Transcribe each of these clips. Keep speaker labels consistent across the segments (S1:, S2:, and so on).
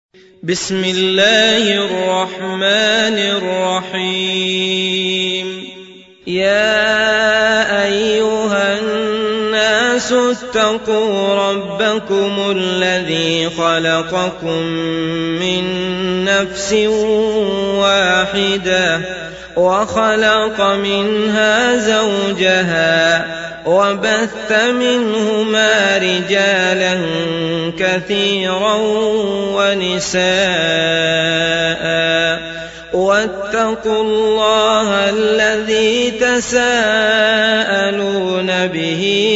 S1: بسم الله الرحمن الرحيم يا أيها الناس اتقوا ربكم الذي خلقكم من نفس واحدة وخلق منها زوجها وبث منهما رجالا كثيرا ونساء واتقوا الله الذي تساءلون به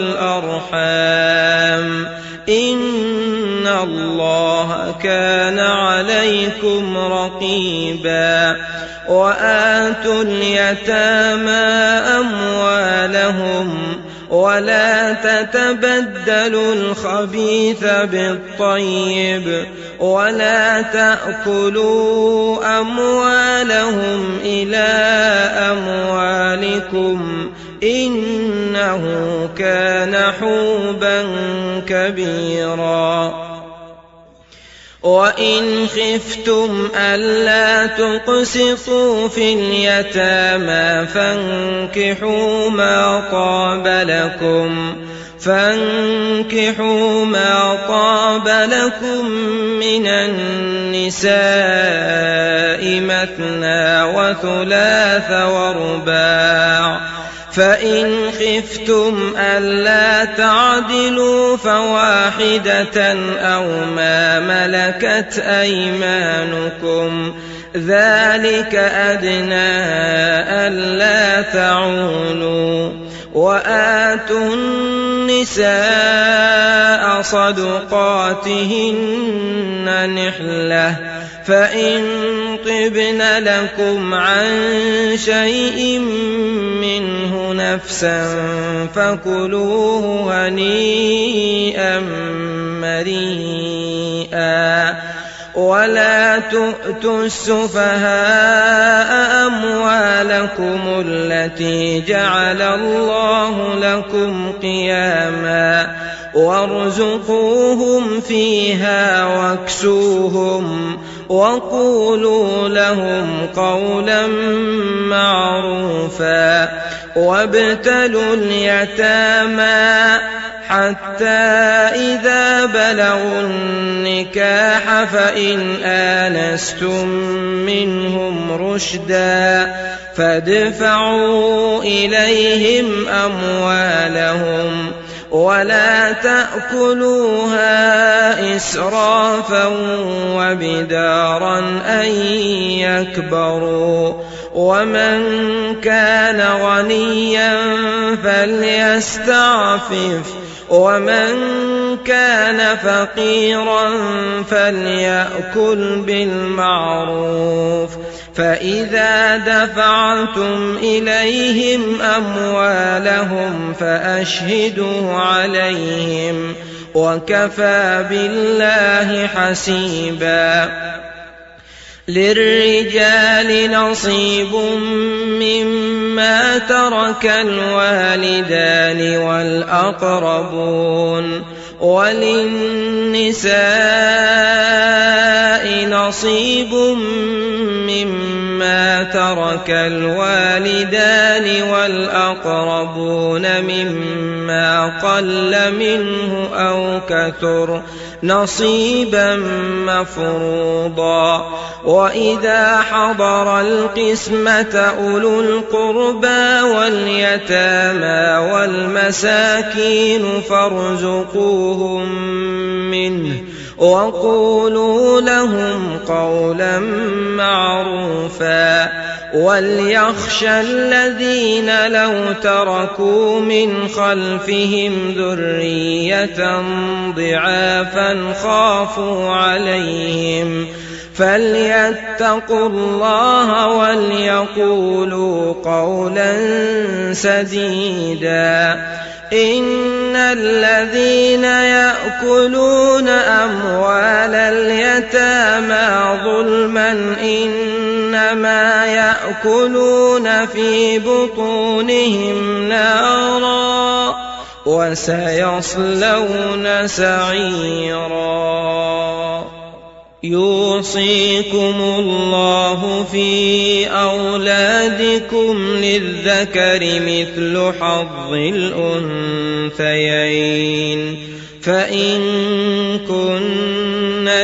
S1: والأرحام إن الله كان عليكم رقيبا وآتوا اليتامى أموالهم ولا تتبدلوا الخبيث بالطيب ولا تأكلوا أموالهم إلى أموالكم إنه كان حوبا كبيرا وإن خفتم ألا تقسطوا في اليتامى فانكحوا ما طاب لكم من النساء مثنى وثلاث ورباع فإن خفتم ألا تعدلوا فواحدة أو ما ملكت أيمانكم ذلك أدنى ألا تعولوا وآتوا النساء صدقاتهن نحلة فإن طبن لكم عن شيء منه نفسا فكلوه هنيئا مريئا ولا تؤتوا السفهاء أموالكم التي جعل الله لكم قياما وارزقوهم فيها واكسوهم وقولوا لهم قولا معروفا وابتلوا اليتامى حتى إذا بلغوا النكاح فإن آنستم منهم رشدا فادفعوا إليهم أموالهم ولا تأكلوها إسرافا وبدارا أن يكبروا ومن كان غنيا فليستعفف ومن كان فقيرا فليأكل بالمعروف فإذا دفعتم إليهم أموالهم فأشهدوا عليهم وكفى بالله حسيبا للرجال نصيب مما ترك الوالدان والأقربون وللنساء نصيب مما ترك الوالدان والأقربون مما قل منه أو كثر نصيبا مفروضا وإذا حضر القسمة أولو القربى واليتامى والمساكين فارزقوهم منه وقولوا لهم قولا معروفا وليخشى الذين لو تركوا من خلفهم ذرية ضعافا خافوا عليهم فليتقوا الله وليقولوا قولا سديدا إن الذين يأكلون أموال اليتامى ظلما إنما يأكلون في بطونهم نارا وسيصلون سعيرا. يوصيكم الله في أولادكم للذكر مثل حظ الأنثيين فإن كن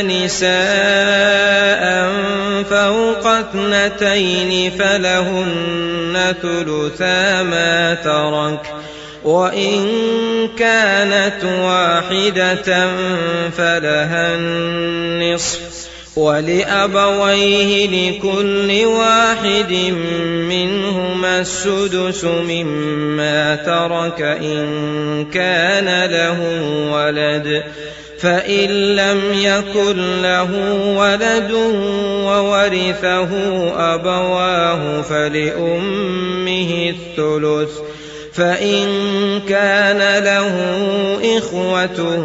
S1: نساء فوق 2 فلهن ثلثا ما ترك وإن كانت واحدة فلها النصف ولأبويه لكل واحد منهما السدس مما ترك إن كان له ولد فإن لم يكن له ولد وورثه أبواه فلأمه الثلث فإن كان له إخوة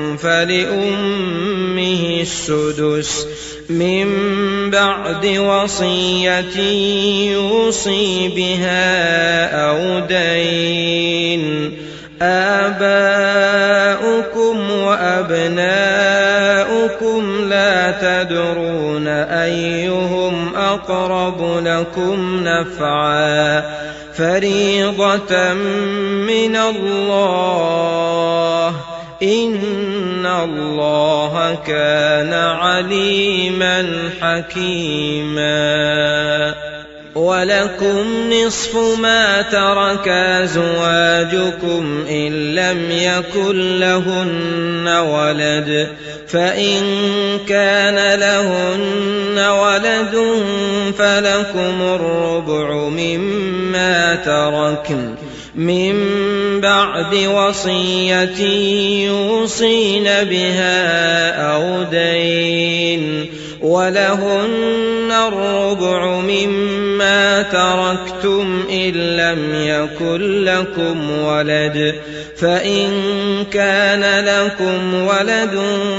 S1: فلأمه السدس من بعد وصية يوصي بها أو دين آباؤكم وأبناؤكم لا تدرون أيهم أقرب لكم نفعا فريضة من الله إن الله كان عليما حكيما ولكم نصف ما ترك أزواجكم إن لم يكن لهن ولد فإن كان لهن ولد فلكم الربع مما تركن من بعد وصية يوصين بها أو دين ولهن الربع مما تركتم إن لم يكن لكم ولد فإن كان لكم ولد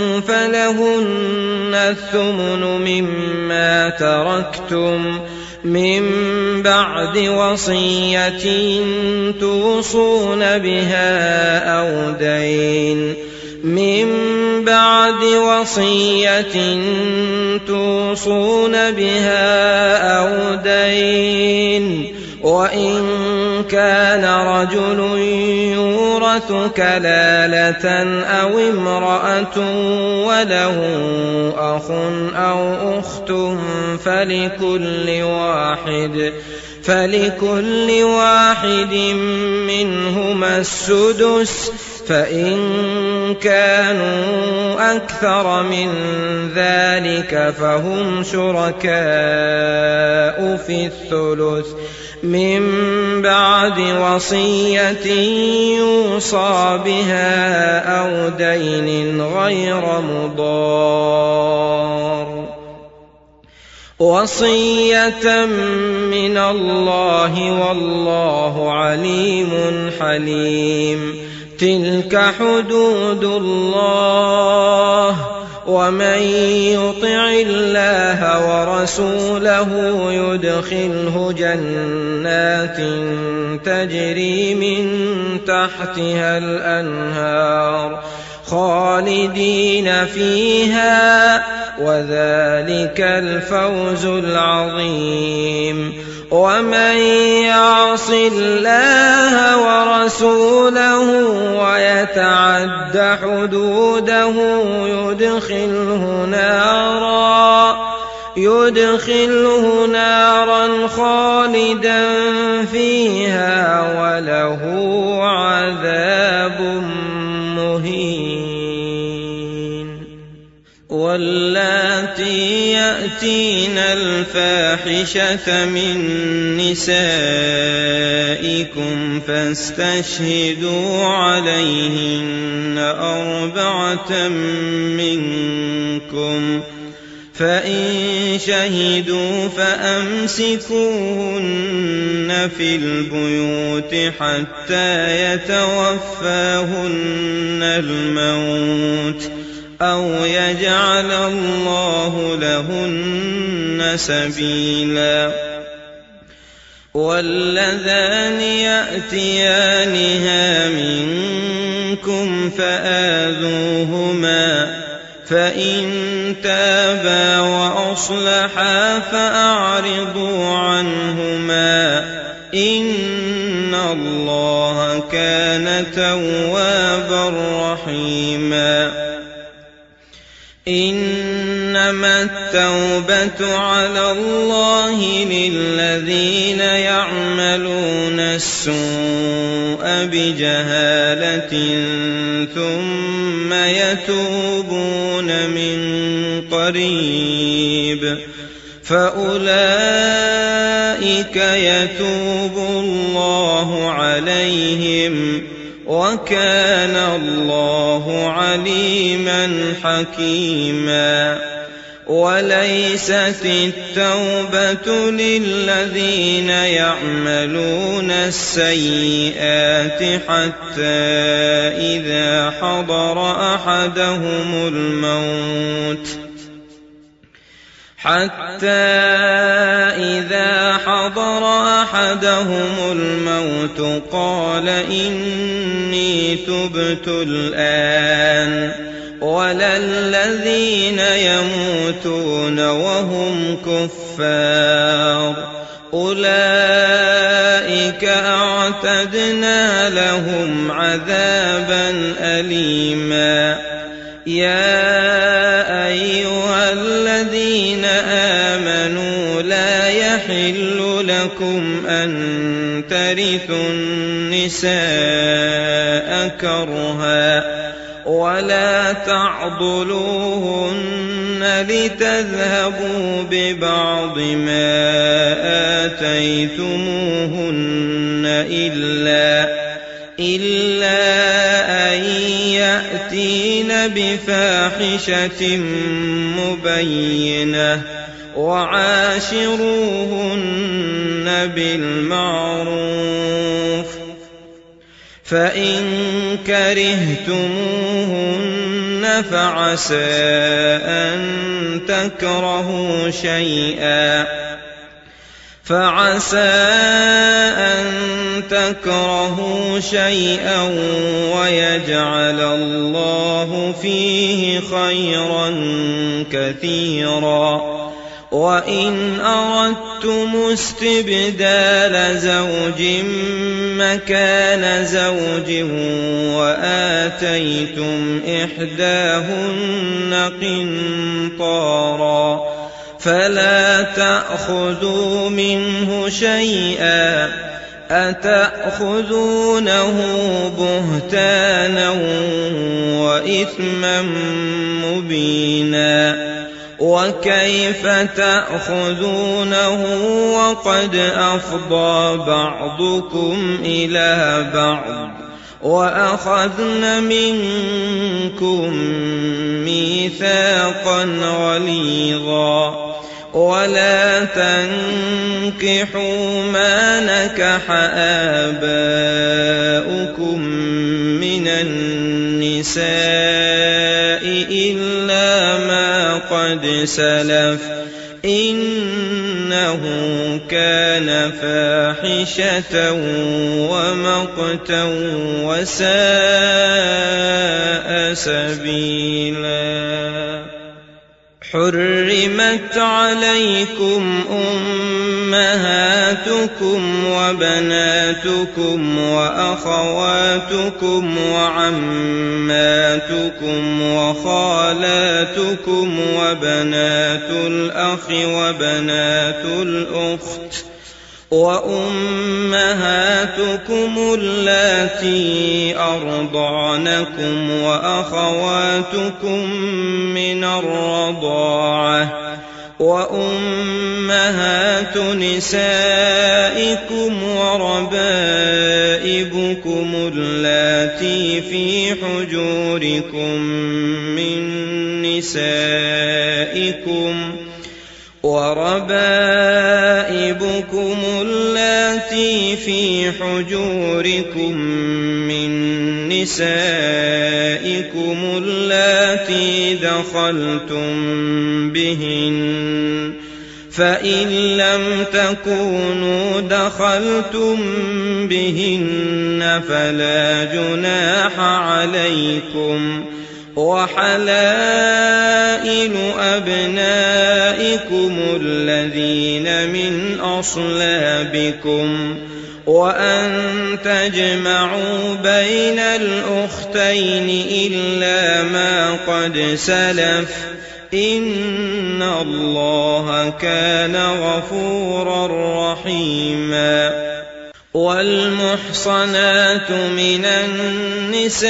S1: فلهن الثمن مما تركتم من بعد وصية توصون بها أو دين من بعد وصية توصون بها أو دين وإن كان رجل يورث كلالة أو امرأة وله أخ أو أخت فلكل واحد منهما السدس فإن كانوا أكثر من ذلك فهم شركاء في الثلث من بعد وصية يوصى بها أو دين غير مضار وصية من الله والله عليم حليم تلك حدود الله ومن يطع الله ورسوله يدخله جنات تجري من تحتها الأنهار خالدين فيها وذلك الفوز العظيم ومن يعص الله ورسوله ويتعد حدوده يدخله نارا خالدا فيها وله عذاب مهين واللاتي يأتين الفاحشة من نسائكم فاستشهدوا عليهن 4 منكم فإن شهدوا فأمسكوهن في البيوت حتى يتوفاهن الموت أو يجعل الله لهن سبيلا واللذان يأتيانها منكم فإن تابا وأصلحا فأعرضوا عنهما إن الله كان توابا رحيما إنما التوبة على الله للذين يعملون السوء بجهالة ثم يتوبون من قريب فأولئك يتوب الله عليهم وكان الله عليما حكيما وليست التوبة للذين يعملون السيئات حتى إذا حضر أحدهم الموت قال إني تبت الآن ولا الذين يموتون وهم كفار أولئك أعتدنا لهم عذابا أليما يا أيها الذين آمنوا لا يحل لكم أن ترثوا النساء كرها ولا تعضلوهن لتذهبوا ببعض ما آتيتموهن إلا أن يأتين بفاحشة مبينة وعاشروهن بالمعروف فإن كرهتموهن فعسى أن تكرهوا شيئا ويجعل الله فيه خيرا كثيرا وإن أردتم استبدال زوج مكان زوج وآتيتم إحداهن قنطارا فلا تأخذوا منه شيئا أتأخذونه بهتانا وإثما مبينا وكيف تأخذونه وقد أفضى بعضكم إلى بعض وأخذن منكم ميثاقا غليظا ولا تنكحوا ما نكح آباؤكم من النساء إلا ما قد سلف إنه كان فاحشة ومقتا وساء سبيلا حرمت عليكم أمهاتكم وبناتكم وأخواتكم وعماتكم وخالاتكم وبنات الأخ وبنات الأخت وأمهاتكم اللاتي أرضعنكم وأخواتكم من الرضاعة وأمهات نسائكم وربائبكم اللاتي في حجوركم من نسائكم اللاتي دخلتم بهن فإن لم تكونوا دخلتم بهن فلا جناح عليكم وحلائل أبنائكم الذين من أصلابكم وأن تجمعوا بين الأختين إلا ما قد سلف إن الله كان غفورا رحيما. والمحصنات من النساء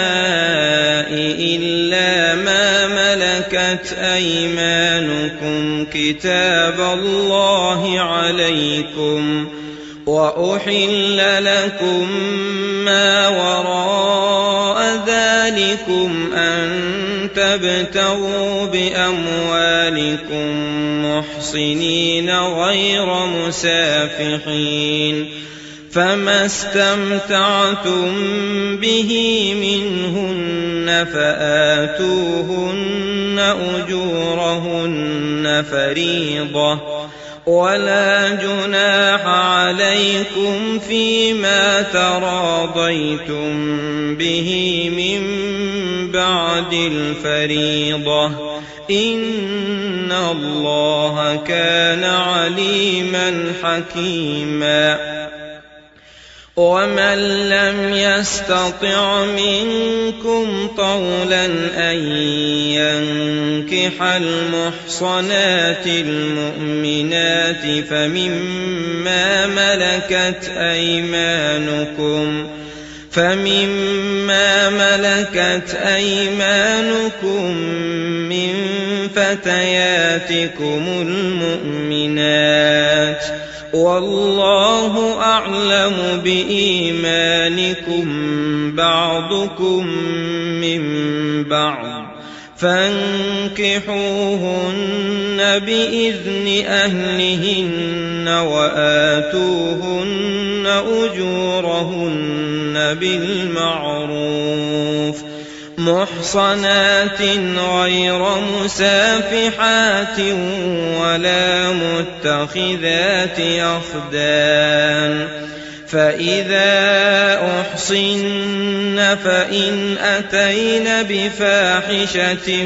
S1: إلا ما ملكت أيمانكم كتاب الله عليكم وأحل لكم ما وراء ذلكم أن تبتغوا بأموالكم محصنين غير مسافحين فما استمتعتم به منهن فآتوهن أجورهن فريضة ولا جناح عليكم فيما تراضيتم به من بعد الفريضة إن الله كان عليما حكيما. ومن لم يستطع منكم طولا أن ينكح المحصنات المؤمنات فمما ملكت أيمانكم من فتياتكم المؤمنات والله أعلم بإيمانكم بعضكم من بعض فانكحوهن بإذن أهلهن وآتوهن أجورهن بالمعروف محصنات غير مسافحات ولا متخذات أخدان فإذا أحصن فإن أتين بفاحشة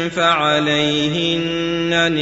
S1: فعليهن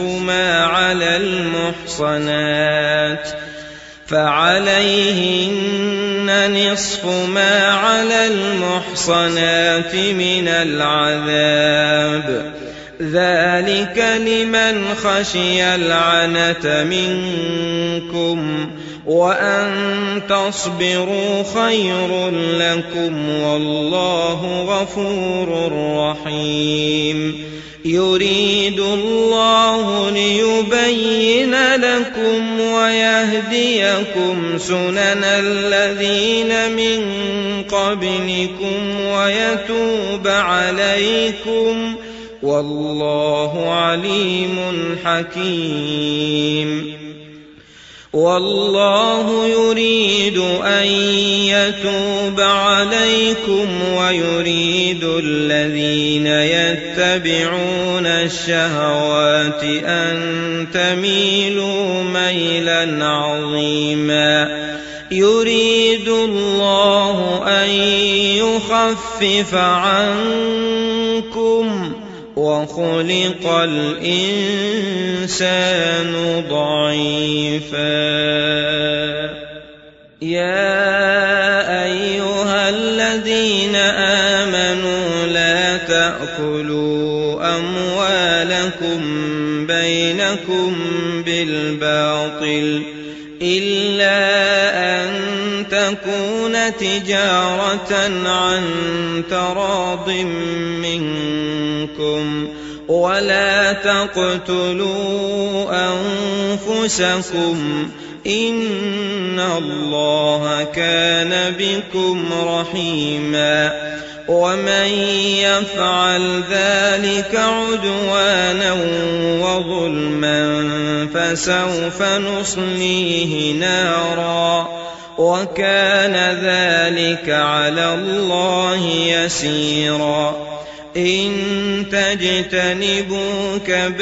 S1: نصف ما على المحصنات من العذاب ذلك لمن خشي العنة منكم وأن تصبروا خير لكم والله غفور رحيم. يريد الله ليبين لكم ويهديكم سنن الذين من قبلكم ويتوب عليكم والله عليم حكيم. والله يريد أن يتوب عليكم ويريد الذين يتبعون الشهوات أن تميلوا ميلا عظيما. يريد الله أن يخفف عنكم وخلق الإنسان ضعيفا. يا أيها الذين آمنوا لا تأكلوا أموالكم بينكم بالباطل إلا أن تكون تجارة عن تراض منكم ولا تقتلوا أنفسكم إن الله كان بكم رحيما. ومن يفعل ذلك عدوانا وظلما فسوف نصليه نارا وكان ذلك على الله يسيرا. إن تجتنبوا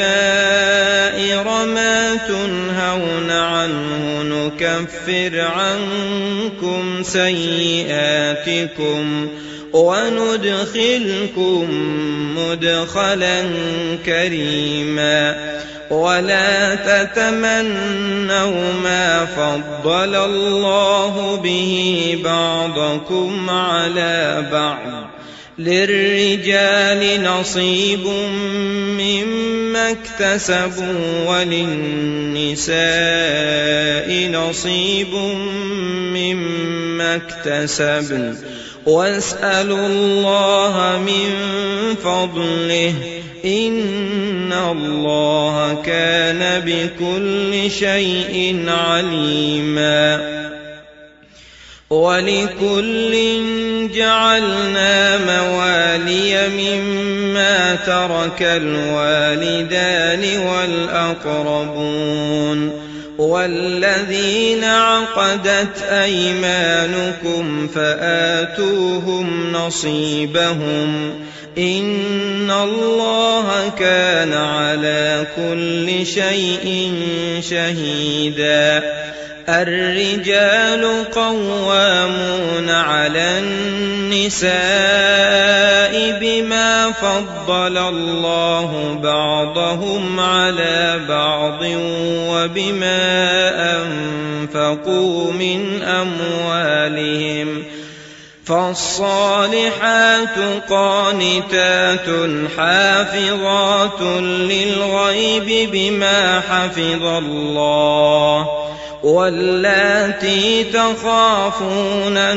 S1: كبائر ما تنهون عنه نكفر عنكم سيئاتكم وندخلكم مدخلا كريما ولا تتمنوا ما فضل الله به بعضكم على بعض للرجال نصيب مما اكتسبوا وللنساء نصيب مما اكتسبن واسألوا الله من فضله إن الله كان بكل شيء عليما ولكل جعلنا موالي مما ترك الوالدان والأقربون والذين عقدت أيمانكم فآتوهم نصيبهم إن الله كان على كل شيء شهيدا الرجال قوامون على النساء بما فضل الله بعضهم على بعض وبما أنفقوا من أموالهم فالصالحات قانتات حافظات للغيب بما حفظ الله واللاتي تخافون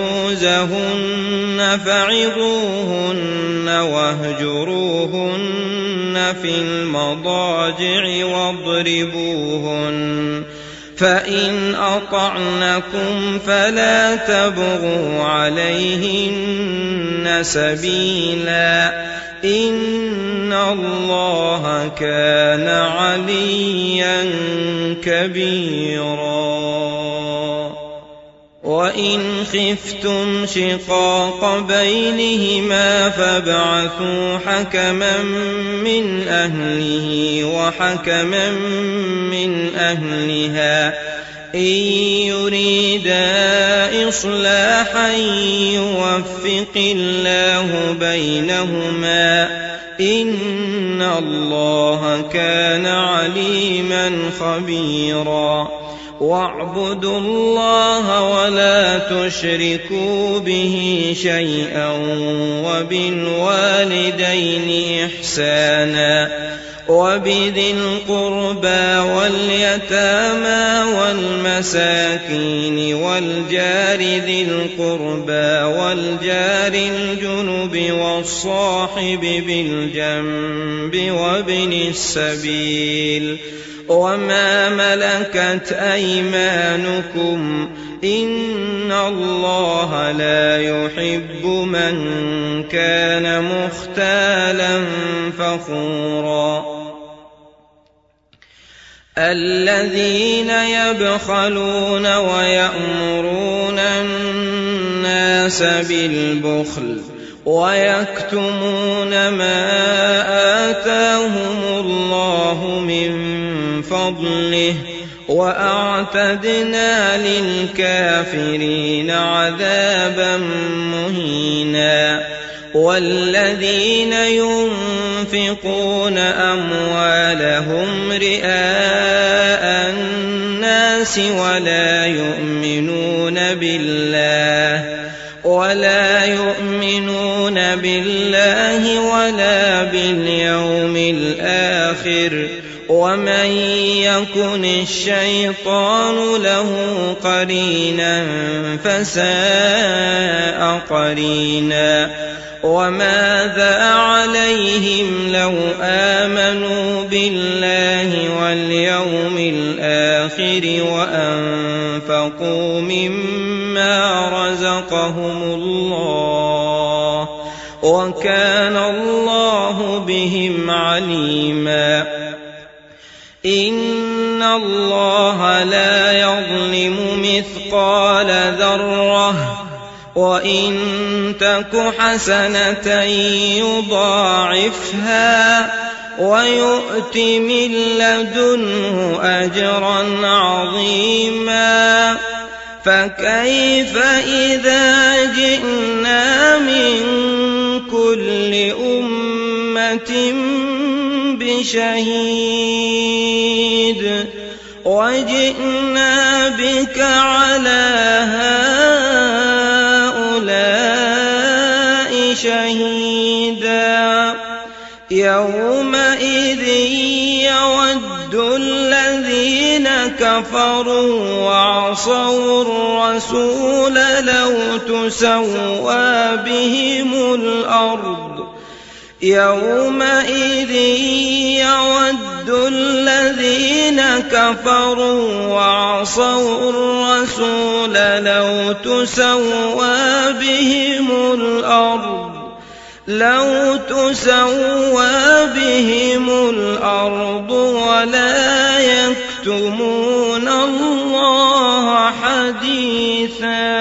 S1: نشوزهن فعظوهن واهجروهن في المضاجع واضربوهن فإن أطعنكم فلا تبغوا عليهن سبيلا إن الله كان عليا كبيرا وإن خفتم شقاق بينهما فابعثوا حكما من أهله وحكما من أهلها إن يريدا إصلاحا يوفق الله بينهما إن الله كان عليما خبيرا واعبدوا الله ولا تشركوا به شيئا وبالوالدين إحسانا وبذي القربى واليتامى والمساكين والجار ذي القربى والجار الجنب والصاحب بالجنب وابن السبيل وما ملكت أيمانكم إن الله لا يحب من كان مختالا فخورا الذين يبخلون ويأمرون الناس بالبخل ويكتمون ما آتاهم الله من فضله وأعتدنا للكافرين عذابا مهينا والذين ينفقون أموالهم رئاء الناس ولا يؤمنون بالله ولا باليوم الآخر ومن يكن الشيطان له قرينا فساء قرينا وماذا عليهم لو آمنوا بالله واليوم الآخر وأنفقوا مما رزقهم الله وكان الله بهم عليما إن الله لا يظلم مثقال ذرة وإن تك حسنة يضاعفها ويؤت من لدنه أجرا عظيما فكيف إذا جئنا من كل أمة بشهيد وجئنا بك على هؤلاء شهيدا يومئذ يود الذين كفروا وعصوا الرسول لو تسوى بهم الأرض يومئذ يود الذين كفروا وعصوا الرسول لو تسوى بهم الأرض ولا يكتمون الله حديثا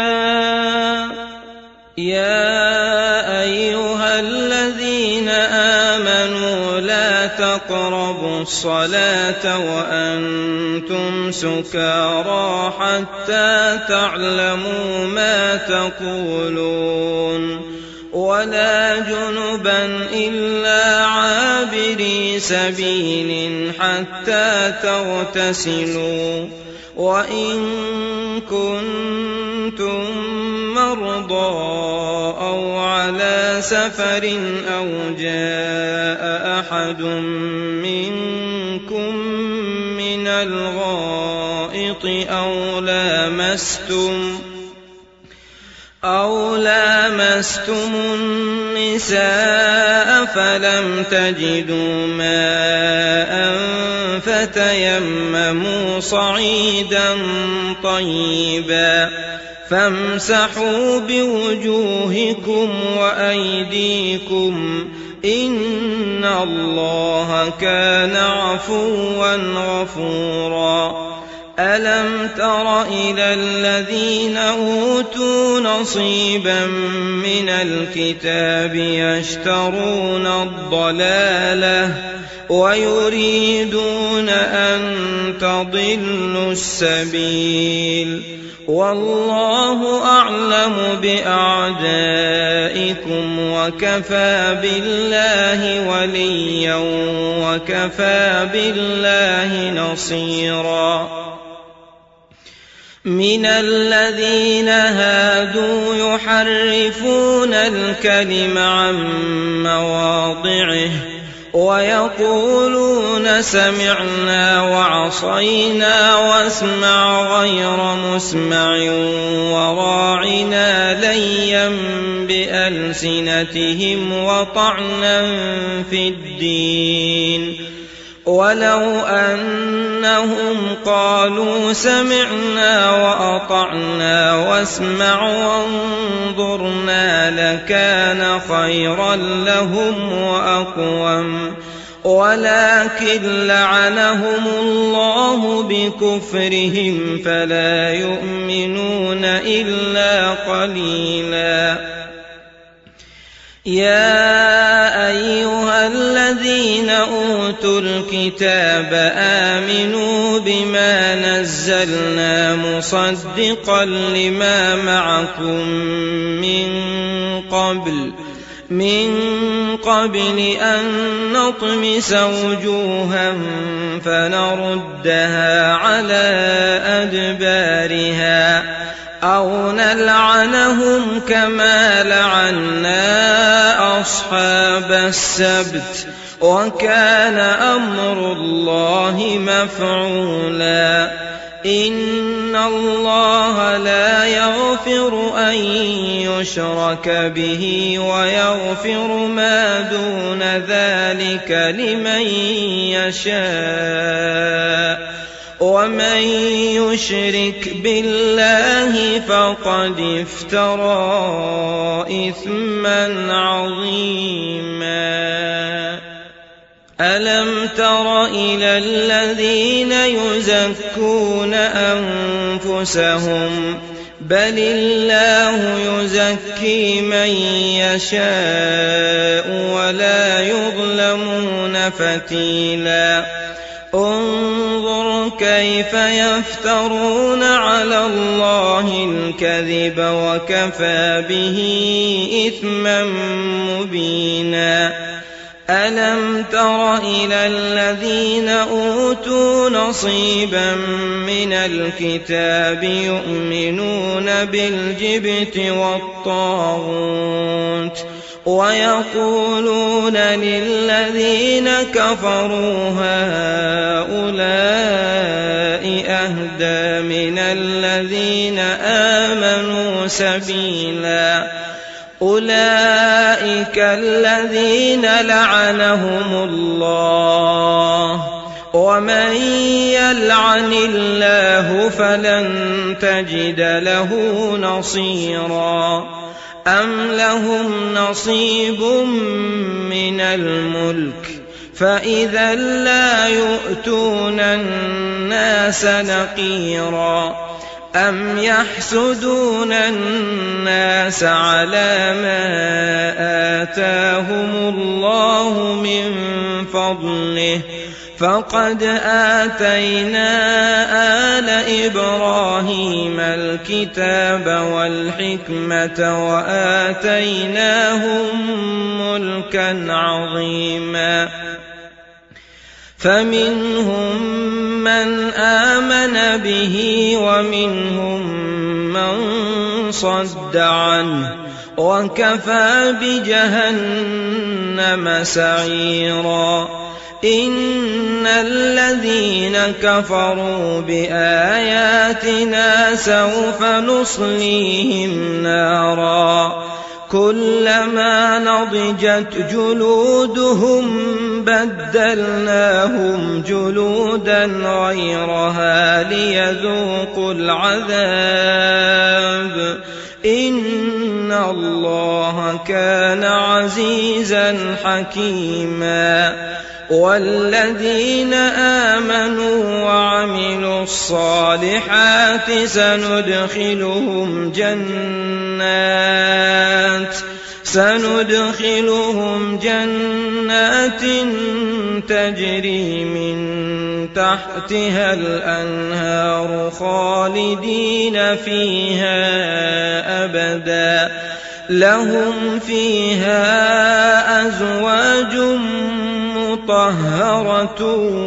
S1: يا أيها الذين آمنوا لا تقربوا الصلاة وأنتم سكارى حتى تعلموا ما تقولون ولا جنبا إلا عابري سبيل حتى تغتسلوا وإن كنتم مرضى أو على سفر أو جاء أحد منكم من الغائط أو لامستم النساء فلم تجدوا ماء فتيمموا صعيدا طيبا فامسحوا بوجوهكم وأيديكم إن الله كان عفوا غفورا ألم تر إلى الذين أوتوا نصيبا من الكتاب يشترون الضلالة ويريدون أن تضلوا السبيل والله أعلم بأعدائكم وكفى بالله وليا وكفى بالله نصيرا من الذين هادوا يحرفون الكلم عن مواضعه ويقولون سمعنا وعصينا واسمع غير مسمع وراعنا ليا بألسنتهم وطعنا في الدين ولو أنهم قالوا سمعنا وأطعنا واسمع وانظرنا لكان خيرا لهم وأقوم ولكن لعنهم الله بكفرهم فلا يؤمنون إلا قليلا يا أيها الذين أوتوا الكتاب آمنوا بما نزلنا مصدقا لما معكم من قبل أن نطمس وجوها فنردها على أدبارها أو نلعنهم كما لعنا أصحاب السبت وكان أمر الله مفعولا إن الله لا يغفر أن يشرك به ويغفر ما دون ذلك لمن يشاء ومن يشرك بالله فقد افترى إثما عظيما ألم تر إلى الذين يزكون أنفسهم بل الله يزكي من يشاء ولا يظلمون فتيلا انظر كيف يفترون على الله الكذب وكفى به إثما مبينا ألم تر إلى الذين أوتوا نصيبا من الكتاب يؤمنون بالجبت والطاغوت ويقولون للذين كفروا هؤلاء أهدى من الذين آمنوا سبيلا أولئك الذين لعنهم الله ومن يلعن الله فلن تجد له نصيرا أم لهم نصيب من الملك فإذا لا يؤتون الناس نقيرا أم يحسدون الناس على ما آتاهم الله من فضله فقد آتينا آل إبراهيم الكتاب والحكمة وآتيناهم ملكا عظيما فمنهم من آمن به ومنهم من صد عنه وكفى بجهنم سعيرا إن الذين كفروا بآياتنا سوف نصليهم نارا كلما نضجت جلودهم بدلناهم جلودا غيرها ليذوقوا العذاب إن الله كان عزيزا حكيما والذين آمنوا وعملوا الصالحات سندخلهم جنات تجري من تحتها الأنهار خالدين فيها أبدا لهم فيها أزواج مطهرة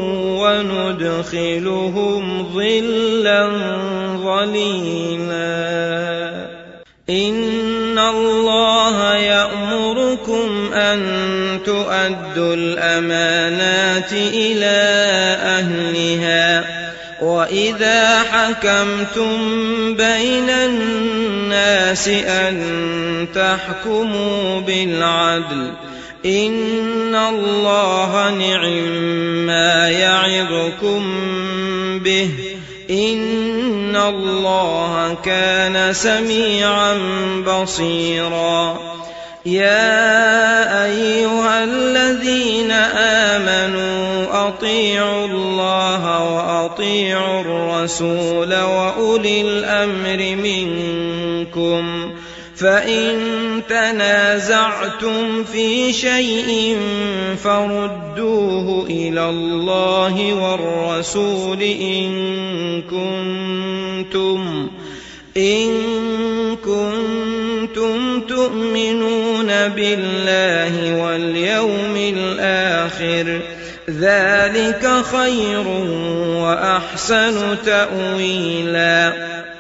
S1: وندخلهم ظلا ظليلا إن الله يأمركم أن تؤدوا الأمانات إلى أهلها وإذا حكمتم بين الناس أن تحكموا بالعدل إن الله نعما يعظكم به إن الله كان سميعا بصيرا يا أيها الذين آمنوا أطيعوا الله وأطيعوا الرسول وأولي الأمر منكم فإن تنازعتم في شيء فردوه إلى الله والرسول إن كنتم تؤمنون بالله واليوم الآخر ذلك خير وأحسن تأويلا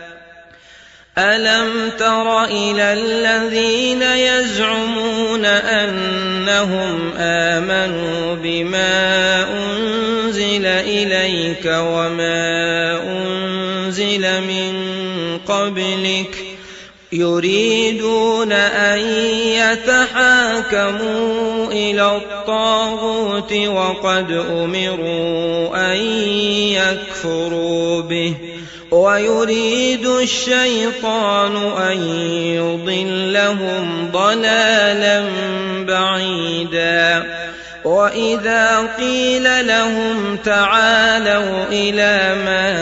S1: ألم تر إلى الذين يزعمون أنهم آمنوا بما أنزل إليك وما أنزل من قبلك يريدون أن يتحاكموا إلى الطاغوت وقد أمروا أن يكفروا به ويريد الشيطان أن يضلهم ضلالا بعيدا وإذا قيل لهم تعالوا إلى ما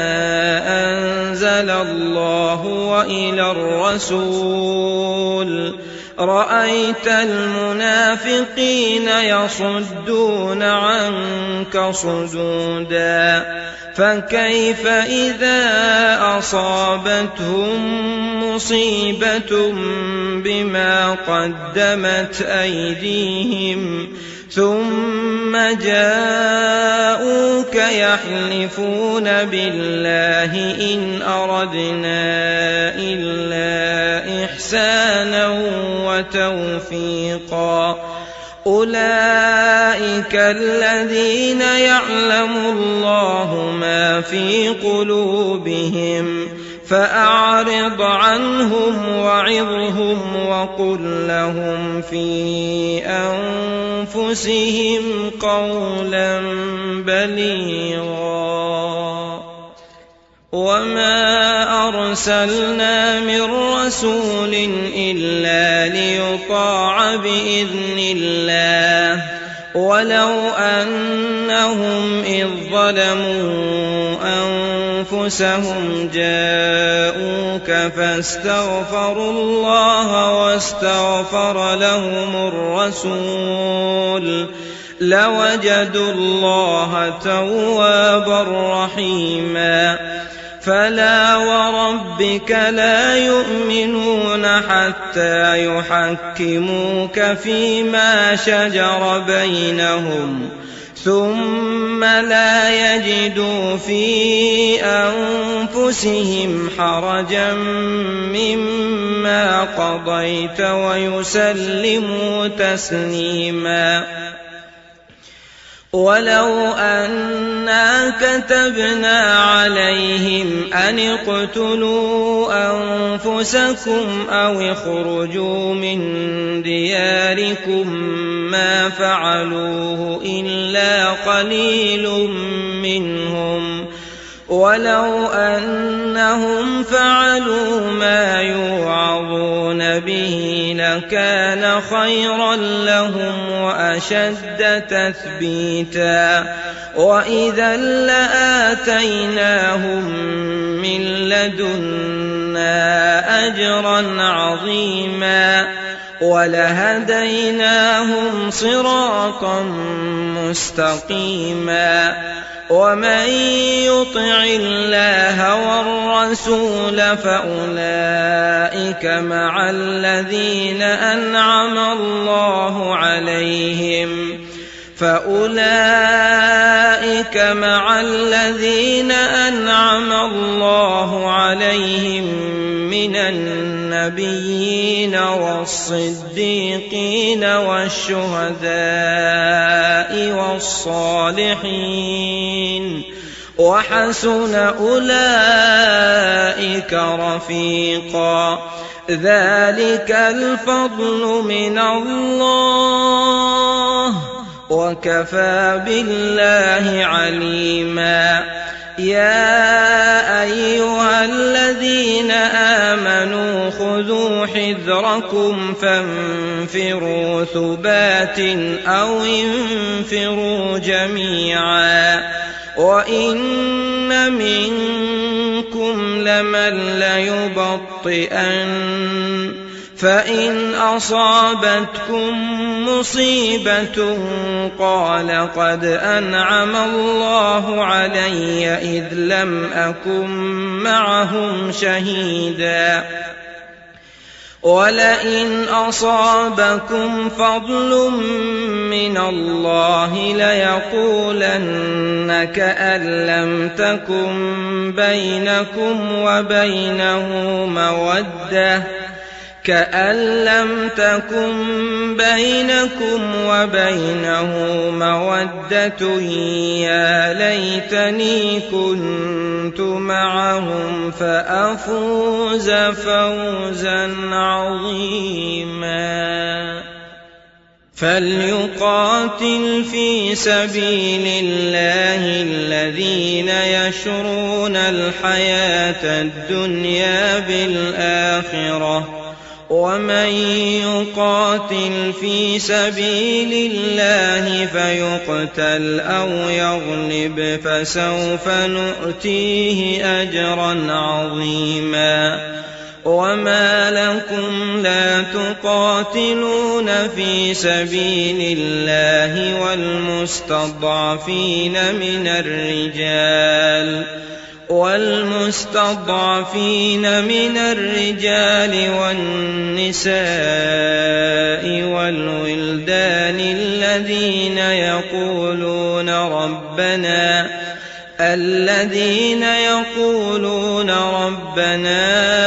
S1: أنزل الله وإلى الرسول رأيت المنافقين يصدون عنك صدودا فكيف إذا أصابتهم مصيبة بما قدمت أيديهم ثم جاءوك يحلفون بالله إن أردنا إلا إحسانا وتوفيقا أولئك الذين يعلم الله ما في قلوبهم فأعرض عنهم وعظهم وقل لهم في أنفسهم قولا بليغا وما أرسلنا من رسول إلا ليطاع بإذن الله ولو أنهم إذ ظلموا أنفسهم جاءوك فاستغفروا الله واستغفر لهم الرسول لوجدوا الله توابا رحيما فلا وربك لا يؤمنون حتى يحكموك فيما شجر بينهم ثم لا يجدوا في أنفسهم حرجا مما قضيت ويسلموا تسليما ولو أنا كتبنا عليهم أن اقتلوا أنفسكم أو اخرجوا من دياركم ما فعلوه إلا قليل منهم ولو أنهم فعلوا ما يوعظون به لكان خيرا لهم وأشد تثبيتا وإذا لآتيناهم من لدنا أجرا عظيما ولهديناهم صراطا مستقيما ومن يطع الله والرسول فأولئك مع الذين أنعم الله عليهم من النبيين والصديقين والشهداء والصالحين وحسن أولئك رفيقا ذلك الفضل من الله وكفى بالله عليما يا أيها الذين آمنوا خذوا حذركم فانفروا ثبات أو انفروا جميعا وإن منكم لمن ليبطئن فإن أصابتكم مصيبة قال قد أنعم الله علي إذ لم أكن معهم شهيدا ولئن أصابكم فضل من الله ليقولن كأن لم تكن بينكم وبينه مودة يا ليتني كنت معهم فأفوز فوزا عظيما فليقاتل في سبيل الله الذين يشرون الحياة الدنيا بالآخرة ومن يقاتل في سبيل الله فيقتل أو يغلب فسوف نؤتيه أجرا عظيما وما لكم لا تقاتلون في سبيل الله والمستضعفين من الرجال والنساء والولدان الذين يقولون ربنا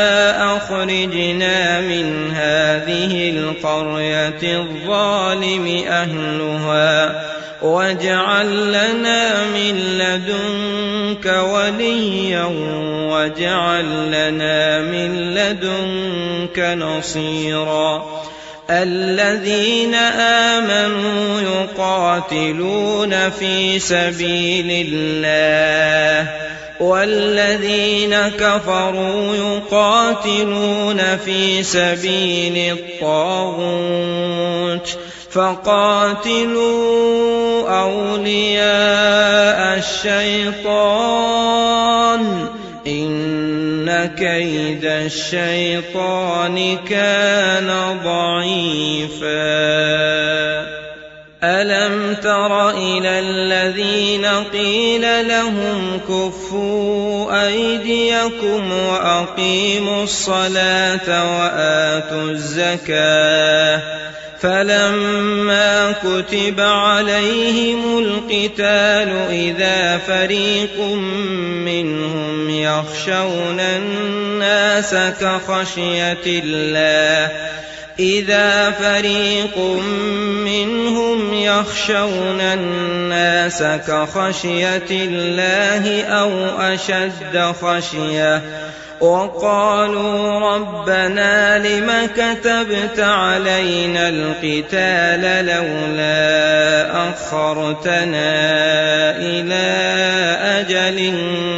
S1: أخرجنا من هذه القرية الظالم أهلها واجعل لنا من لدنك وليا واجعل لنا من لدنك نصيرا الذين آمنوا يقاتلون في سبيل الله والذين كفروا يقاتلون في سبيل الطاغوت فقاتلوا أولياء الشيطان إن كيد الشيطان كان ضعيفا ألم تر إلى الذين قيل لهم كفوا أيديكم وأقيموا الصلاة وآتوا الزكاة فلما كتب عليهم القتال إذا فريق منهم يخشون الناس كخشية الله أو أشد خشية وقالوا ربنا لم كتبت علينا القتال لولا أخرتنا إلى أجل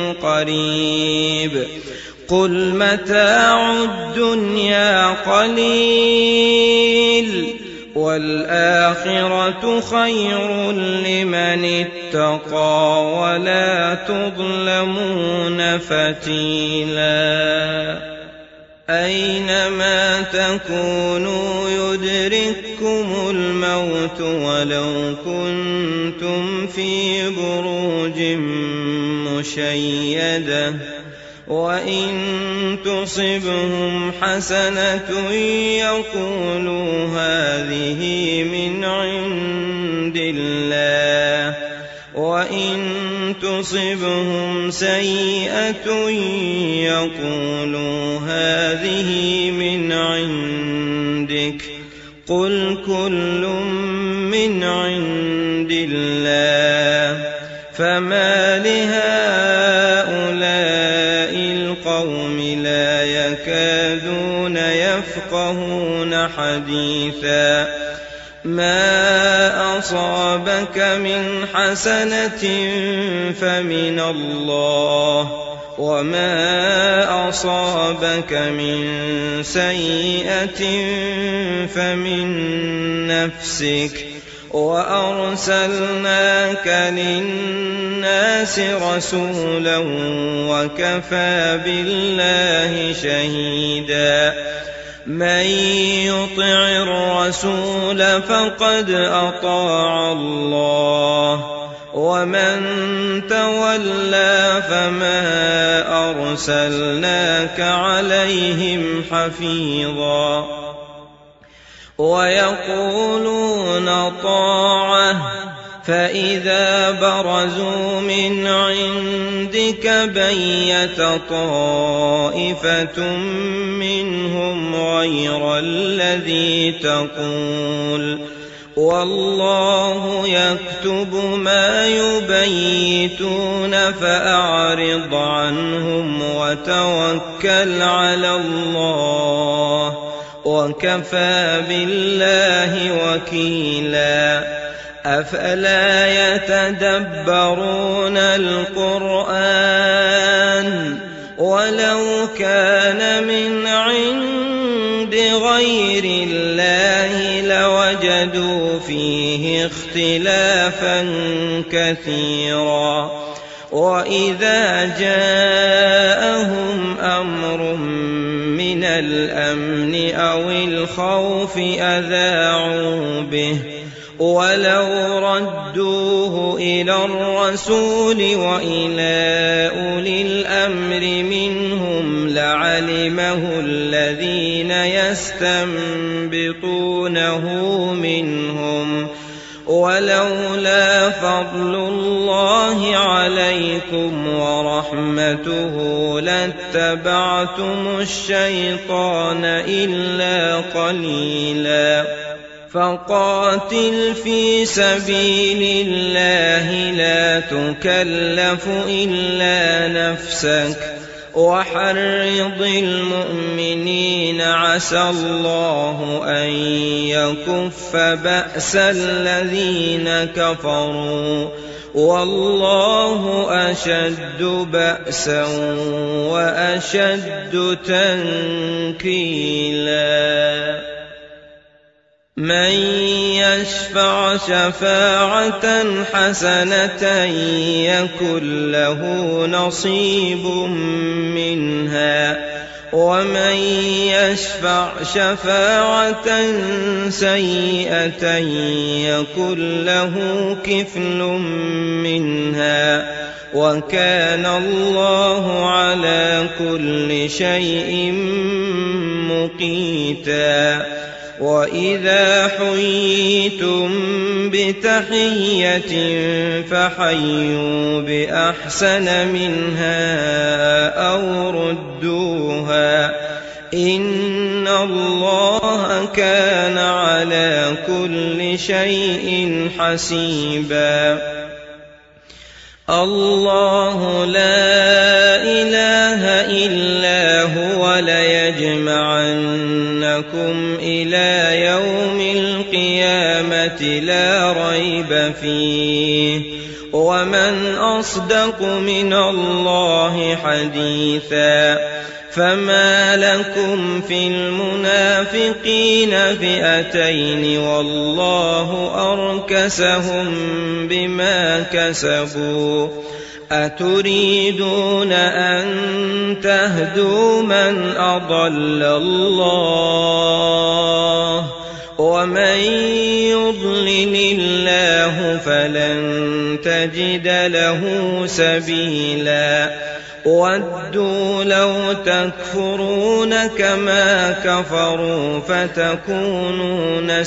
S1: قريب قل متاع الدنيا قليل والآخرة خير لمن اتقى ولا تظلمون فتيلا أينما تكونوا يدرككم الموت ولو كنتم في بروج مشيدة وإن تصبهم حسنة يقولوا هذه من عند الله وإن تصبهم سيئة يقولوا هذه من عندك قل كل من عند الله فما لهؤلاء القوم لا يكادون يفقهون حديثا ما أصابك من حسنة فمن الله وما أصابك من سيئة فمن نفسك وأرسلناك للناس رسولا وكفى بالله شهيدا من يطع الرسول فقد أطاع الله ومن تولى فما أرسلناك عليهم حفيظا ويقولون طاعة فإذا برزوا من عندك بيت طائفة منهم غير الذي تقول والله يكتب ما يبيتون فأعرض عنهم وتوكل على الله وكفى بالله وكيلا أفلا يتدبرون القرآن ولو كان من عند غير الله لوجدوا فيه اختلافا كثيرا وإذا جاءهم أمر من الأمن أو الخوف أذاعوا به ولو ردوه إلى الرسول وإلى أولي الأمر منهم لعلمه الذين يستنبطونه منهم ولولا فضل الله عليكم ورحمته لاتبعتم الشيطان إلا قليلا فقاتل في سبيل الله لا تكلف إلا نفسك وحرض المؤمنين عسى الله أن يكف بأس الذين كفروا والله أشد بأسا وأشد تنكيلا من يشفع شفاعة حسنة يكن له نصيب منها ومن يشفع شفاعة سيئة يكن له كفل منها وكان الله على كل شيء مقيتا وإذا حييتم بتحية فحيوا بأحسن منها أو ردوها إن الله كان على كل شيء حسيبا الله لا إله إلا هو ليجمعنكم إلى يوم القيامة لا ريب فيه ومن أصدق من الله حديثا فما لكم في المنافقين فئتين والله أركسهم بما كسبوا أتريدون أن تهدوا من أضل الله ومن يضلل الله فلن تجد له سبيلا ودوا لو تكفرون كما كفروا فتكونون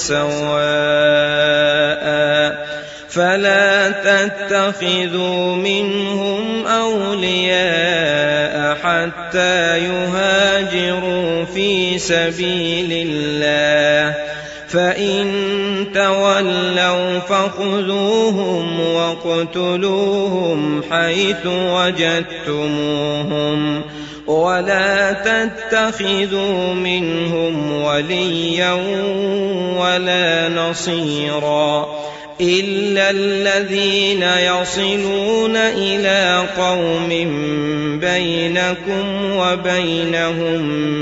S1: سواء فلا تتخذوا منهم أولياء حتى يهاجروا في سبيل الله فإن تولوا فخذوهم واقتلوهم حيث وجدتموهم ولا تتخذوا منهم وليا ولا نصيرا إلا الذين يصلون إلى قوم بينكم وبينهم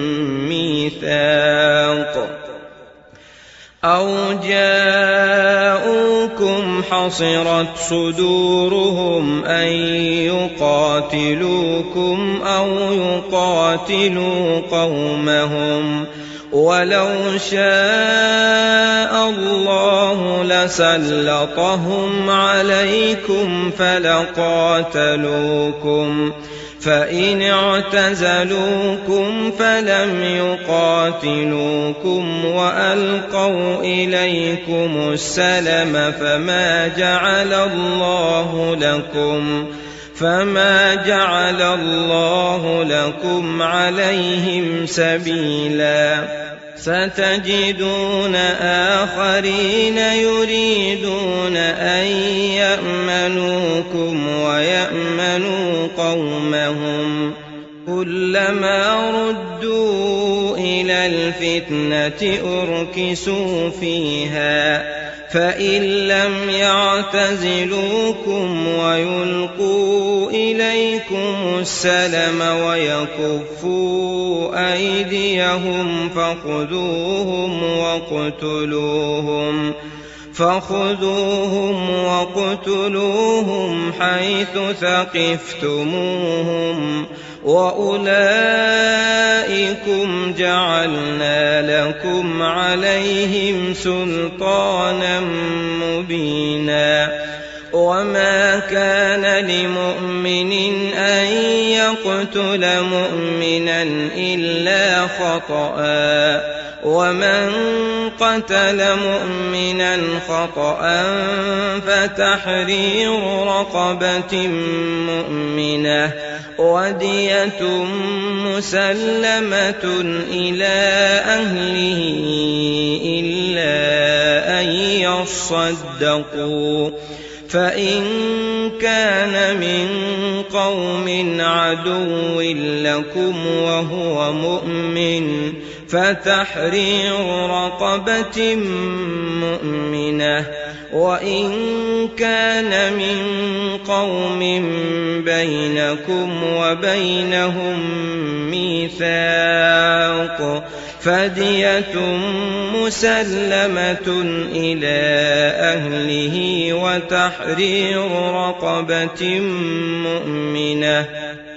S1: ميثاق أو جاءوكم حصرت صدورهم أن يقاتلوكم أو يقاتلوا قومهم ولو شاء الله لسلطهم عليكم فلقاتلوكم فإن اعتزلوكم فلم يقاتلوكم وألقوا إليكم السلم فما جعل الله لكم عليهم سبيلا ستجدون آخرين يريدون أن يأمنوكم ويأمنوا قومهم كلما ردوا إلى الفتنة أركسوا فيها فإن لم يعتزلوكم ويلقوا إليكم السلم ويكفوا أيديهم فخذوهم واقتلوهم فخذوهم وَاقْتُلُوهُمْ حَيْثُ ثَقِفْتُمُوهُمْ وَأُولَئِكُمْ جَعَلْنَا لَكُمْ عَلَيْهِمْ سُلْطَانًا مُّبِينًا وَمَا كَانَ لِمُؤْمِنٍ أَن يَقْتُلَ مُؤْمِنًا إِلَّا خَطَأً وَمَن قَتَلَ مُؤْمِنًا خَطَأً فَتَحْرِيرُ رَقَبَةٍ مُّؤْمِنَةٍ وَدِيَةٌ مُّسَلَّمَةٌ إِلَىٰ أَهْلِهِ إِلَّا أَن يَصَّدَّقُوا فَإِن كَانَ مِن قَوْمٍ عَدُوٍّ لَّكُمْ وَهُوَ مُؤْمِنٌ فَتَحْرِيرُ رَقَبَةٍ مُّؤْمِنَةٍ وَإِن كَانَ مِن قَوْمٍ بَيْنَكُمْ وَبَيْنَهُم مِّيثَاقٌ فَدِيَةٌ مُّسَلَّمَةٌ إِلَىٰ أَهْلِهِ وَتَحْرِيرُ رَقَبَةٍ مُّؤْمِنَةٍ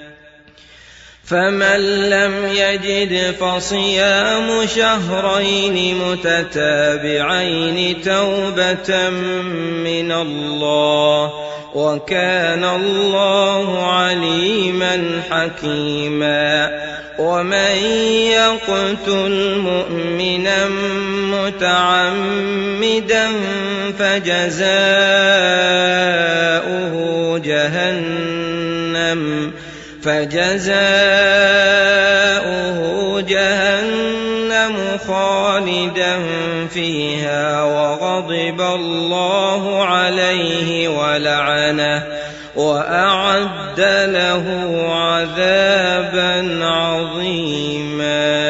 S1: فَمَن لَّمْ يَجِدْ فَصِيَامُ شَهْرَيْنِ مُتَتَابِعَيْنِ تَوْبَةً مِّنَ اللَّهِ وَكَانَ اللَّهُ عَلِيمًا حَكِيمًا وَمَن يَقْتُلْ مُؤْمِنًا مُّتَعَمِّدًا فَجَزَاؤُهُ جَهَنَّمُ خَالِدًا فِيهَا وَغَضِبَ اللَّهُ عَلَيْهِ وَلَعَنَهُ وَأَعَدَّ لَهُ عَذَابًا عَظِيمًا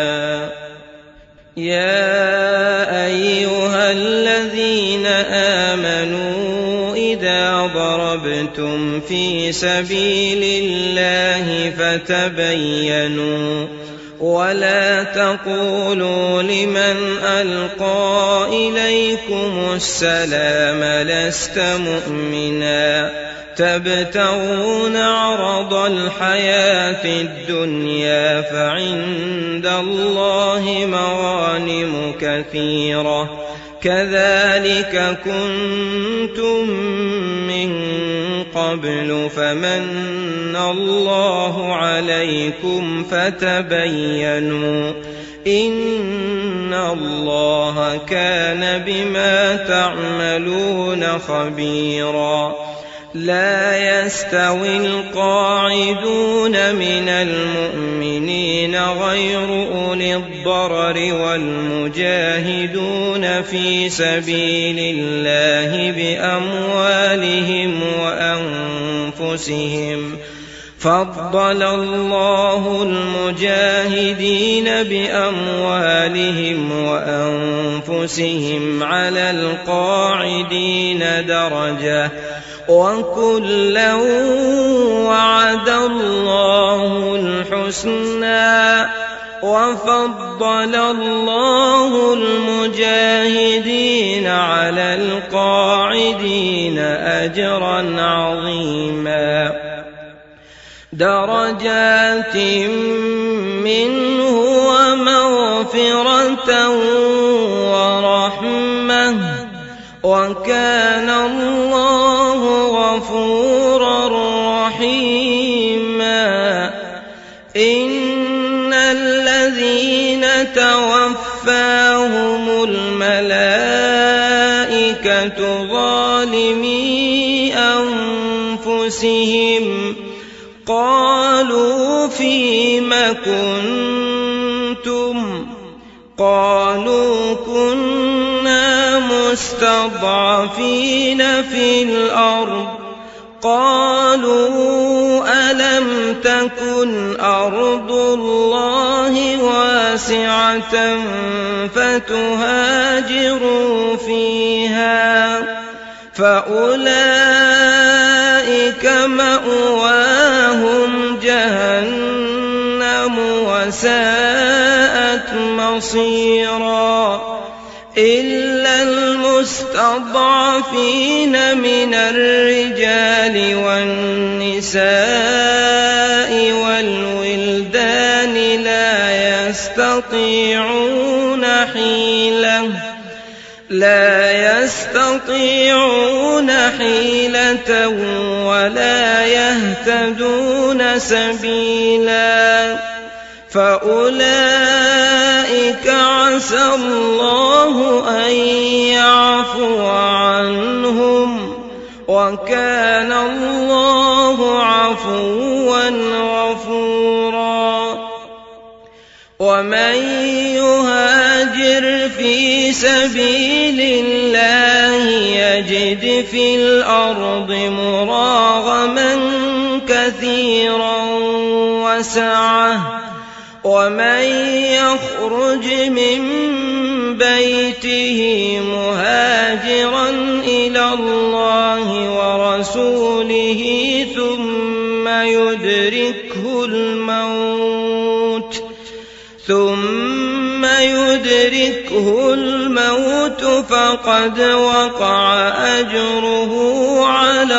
S1: يَا أَيُّهَا الَّذِينَ آمَنُوا إِذَا ضَرَبْتُمْ فِي سَبِيلِ اللَّهِ فَتَبَيَّنُوا وَلَا تَقُولُوا لِمَنْ أَلْقَىٰ إِلَيْكُمُ السَّلَامَ لَسْتَ مُؤْمِنًا تَبْتَغُونَ عَرَضَ الْحَيَاةِ الدُّنْيَا فَعِندَ اللَّهِ مَغَانِمُ كَثِيرَةٌ كَذَٰلِكَ كُنتُم مِّن قَبْلُ فَمَنَّ اللَّهُ عَلَيْكُمْ فَتَبَيَّنُوا إِنَّ اللَّهَ كَانَ بِمَا تَعْمَلُونَ خَبِيرًا لا يستوي القاعدون من المؤمنين غير أولي الضرر والمجاهدون في سبيل الله بأموالهم وأنفسهم فضل الله المجاهدين بأموالهم وأنفسهم على القاعدين درجة وكلا وعد الله الحسنى وفضل الله المجاهدين على القاعدين أجرا عظيما درجات منه ومغفرة ورحمة وكان الله غفورا رحيما إن الذين توفاهم الملائكة ظالمي أنفسهم قالوا فيم كنتم قالوا كنا مستضعفين في الأرض قالوا ألم تكن أرض الله واسعة فتهاجروا فيها فأولئك مأواهم جهنم وساءت مصيرا إلا المستضعفين من الرجال والنساء والولدان لا يستطيعون حيلة ولا يهتدون سبيلا فأولئك عسى الله أن يعفو عنهم وكان الله عفوا غفورا ومن يهاجر في سبيل الله يجد في الأرض مراغما كثيرا وسعة ومن يخرج من بيته مهاجرا إلى الله ورسوله ثم يدركه الموت فقد وقع أجره على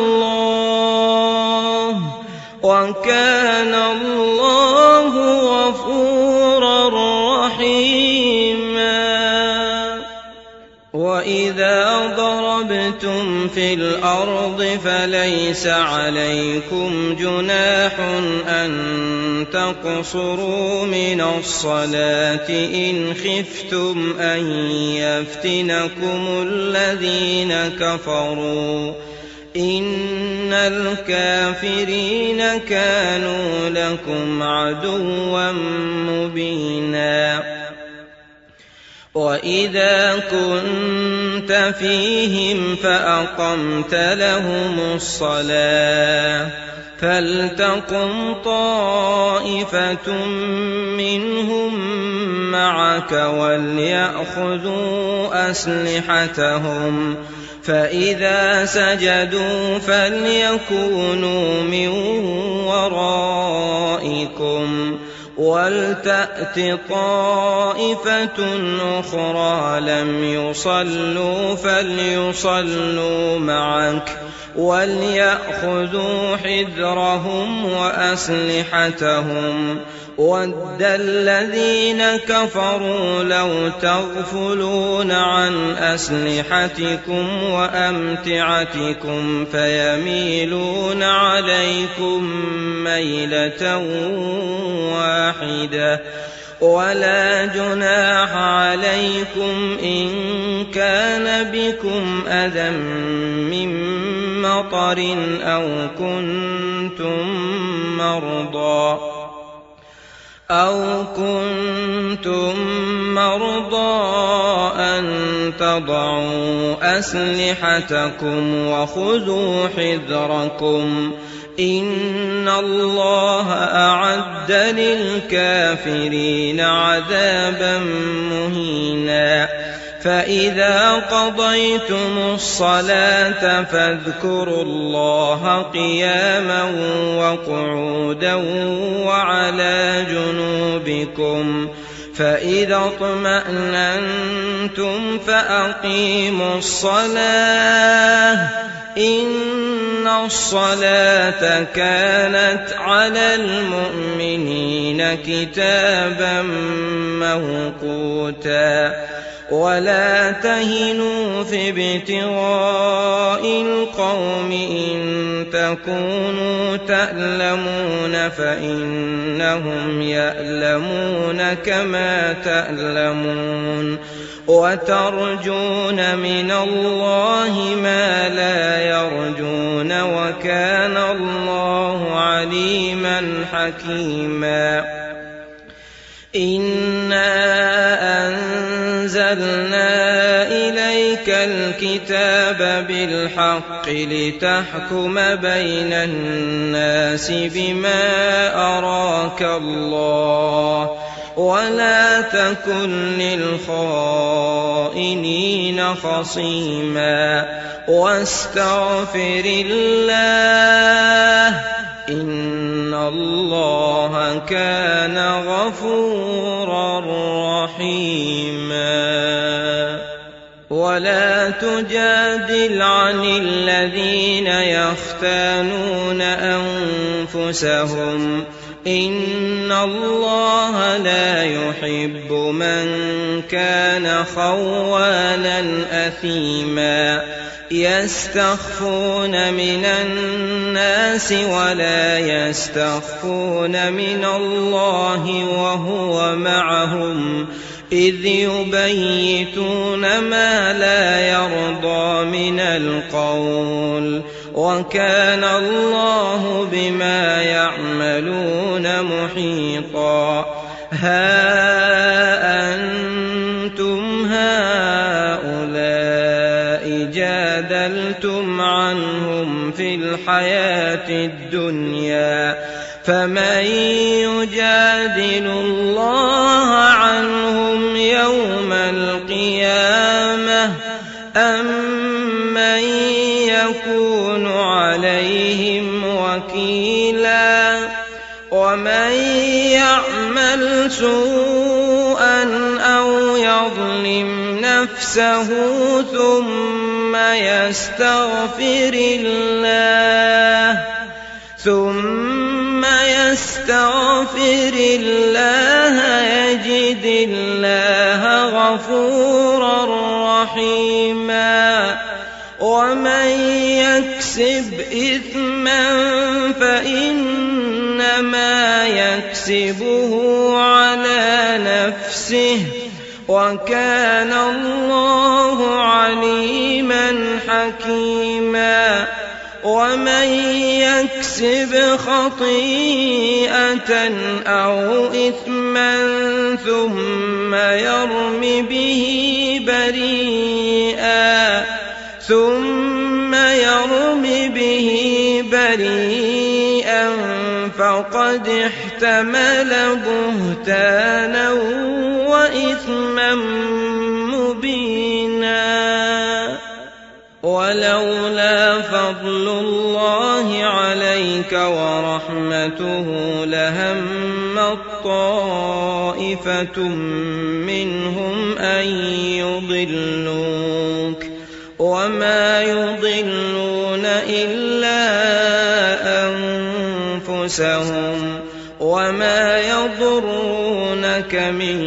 S1: الله وكان الله غفورا رحيما وإذا ضربتم في الأرض فليس عليكم جناح أن تقصروا من الصلاة إن خفتم أن يفتنكم الذين كفروا إن الكافرين كانوا لكم عدوا مبينا وإذا كنت فيهم فأقمت لهم الصلاة فلتقم طائفة منهم معك وليأخذوا أسلحتهم فإذا سجدوا فليكونوا من ورائكم ولتأت طائفة أخرى لم يصلوا فليصلوا معك وليأخذوا حذرهم وأسلحتهم ود الذين كفروا لو تغفلون عن أسلحتكم وأمتعتكم فيميلون عليكم ميلة واحدة ولا جناح عليكم إن كان بكم أذى من مطر أو كنتم مرضى أن تضعوا أسلحتكم وخذوا حذركم إن الله أعد للكافرين عذابا مهينا فإذا قضيتم الصلاة فاذكروا الله قياما وقعودا وعلى جنوبكم فإذا اطمأننتم فأقيموا الصلاة إن الصلاة كانت على المؤمنين كتابا موقوتا ولا تهنوا في ابتغاء القوم إن تكونوا تألمون فإنهم يألمون كما تألمون وترجون من الله ما لا يرجون وكان الله عليما حكيما إنا أنزلنا إليك الكتاب بالحق لتحكم بين الناس بما أراك الله ولا تكن للخائنين خصيما واستغفر الله إن الله كان غفورا رحيما ولا تجادل عن الذين يختانون أنفسهم إن الله لا يحب من كان خوانا أثيما يستخفون من الناس ولا يستخفون من الله وهو معهم إذ يبيتون ما لا يرضى من القول وكان الله بما يعملون محيطا ها أنتم هؤلاء جادلتم عنهم في الحياة الدنيا فمن يجادل الله عنهم يوم القيامة أم من يكون عليهم وكيلا ومن يعمل سوءا أو يظلم نفسه ثم يستغفر الله يجد الله غفورا رحيما ومن يكسب إثما فإنما يكسبه على نفسه وكان الله عليما حكيما ومن يكسب خطيئة أو إثما ثم يرم به بريئا فقد احتمل بهتانا وإثما مبينا ولولا فضل الله عليك ورحمته لهمت طائفة منهم أن يضلوك وما يضلون إلا أنفسهم وما يضرونك من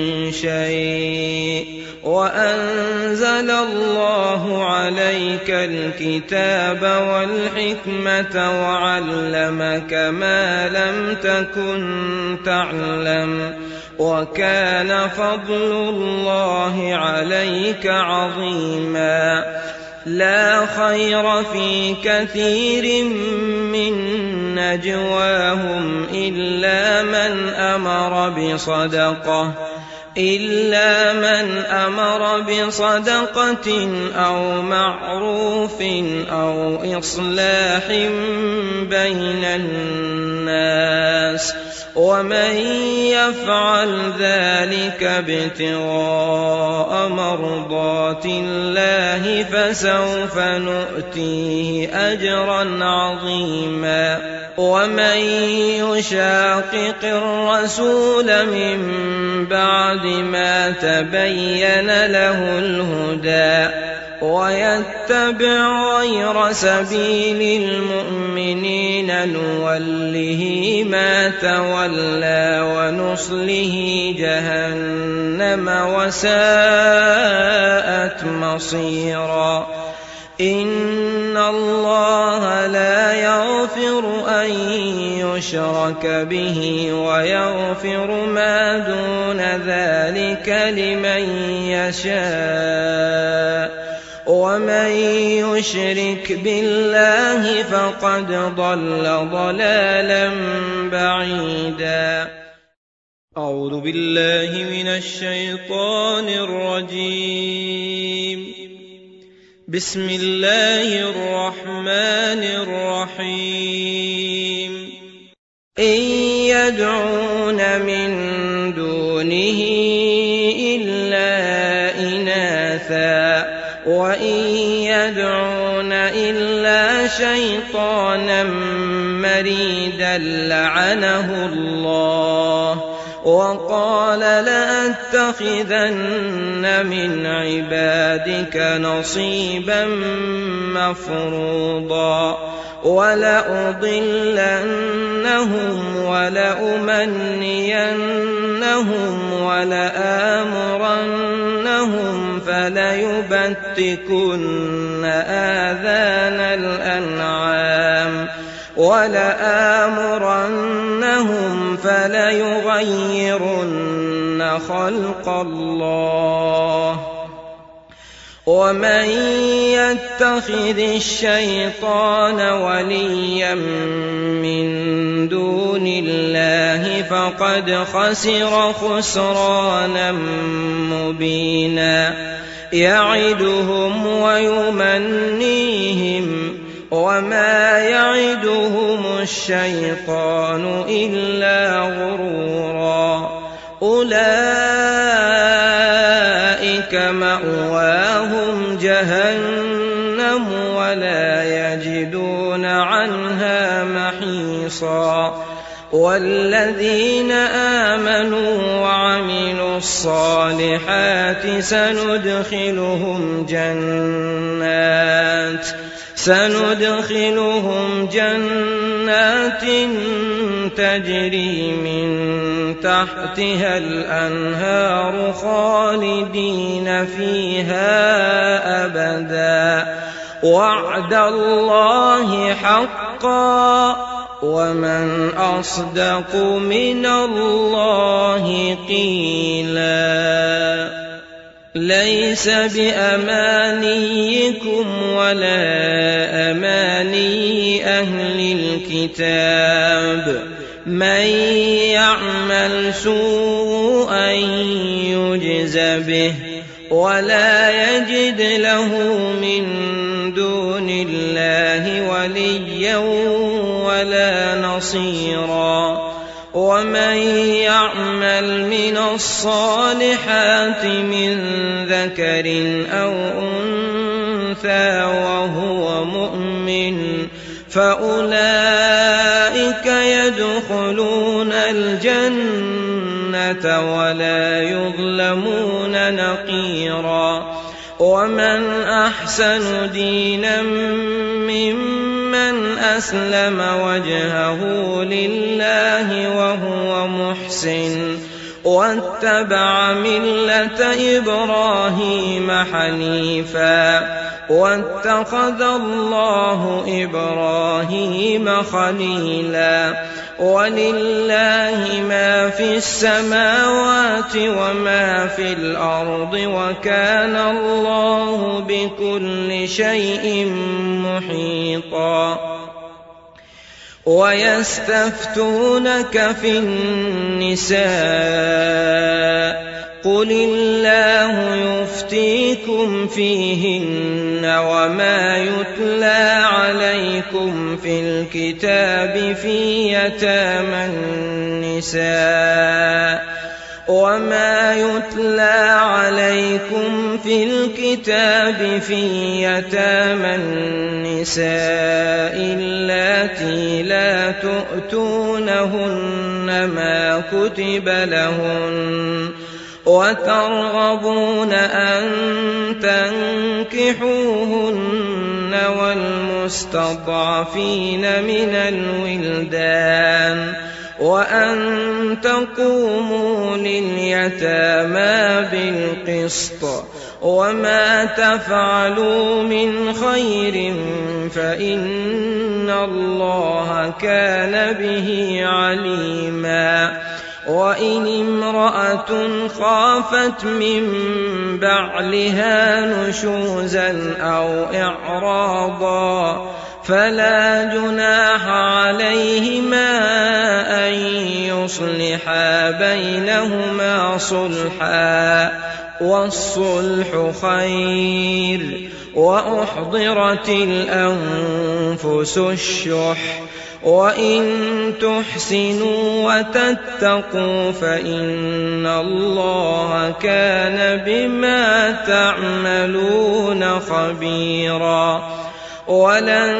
S1: شيء وأنزل الله عليك الكتاب والحكمة وعلمك ما لم تكن تعلم وكان فضل الله عليك عظيما لا خير في كثير من نجواهم إلا من أمر بصدقة أو معروف أو إصلاح بين الناس ومن يفعل ذلك ابتغاء مرضات الله فسوف نؤتيه أجرا عظيما ومن يشاقق الرسول من بعد ما تبين له الهدى ويتبع غير سبيل المؤمنين نوله ما تولى ونصله جهنم وساءت مصيرا إن الله لا يغفر أن يشرك به ويغفر ما دون ذلك لمن يشاء ومن يشرك بالله فقد ضل ضلالا بعيدا أعوذ بالله من الشيطان الرجيم بسم الله الرحمن الرحيم إن يدعون من دونه إلا إناثا وإن يدعون إلا شيطانا مريدا لعنه الله وقال لأتخذن من عبادك نصيبا مفروضا ولأضلنهم ولأمنينهم ولآمرنهم فليبتكن آذان الأنعام ولآمرنهم فليغيرن خلق الله ومن يتخذ الشيطان وليا من دون الله فقد خسر خسرانا مبينا يعدهم ويمنيهم وما يعدهم الشيطان إلا غرورا أولئك مأواهم جهنم ولا يجدون عنها محيصا والذين آمنوا وعملوا الصالحات سندخلهم جنات تجري من تحتها الأنهار خالدين فيها أبدا وعد الله حقا ومن أصدق من الله قيلا ليس بأمانيكم ولا أماني أهل الكتاب من يعمل سوءا يجز به ولا يجد له من دون الله وليا ولا نصيرا ومن يعمل من الصالحات من ذكر أو أنثى وهو مؤمن فأولئك يدخلون الجنة ولا يظلمون نقيرا ومن أحسن دينا ممن أسلم وجهه لله وهو محسن واتبع ملة إبراهيم حنيفا واتخذ الله إبراهيم خليلا ولله ما في السماوات وما في الأرض وكان الله بكل شيء محيطا ويستفتونك في النساء قل الله يفتيكم فيهن وما يتلى عليكم في الكتاب في يتامى النساء اللاتي لا تؤتونهن ما كتب لهن وترغبون أن تنكحوهن والمستضعفين من الولدان وأن تقوموا لليتامى بالقسط وما تفعلوا من خير فإن الله كان به عليما وإن امرأة خافت من بعلها نشوزا أو إعراضا فلا جناح عليهما أن يصلحا بينهما صلحا والصلح خير وأحضرت الأنفس الشح وإن تحسنوا وتتقوا فإن الله كان بما تعملون خبيرا ولن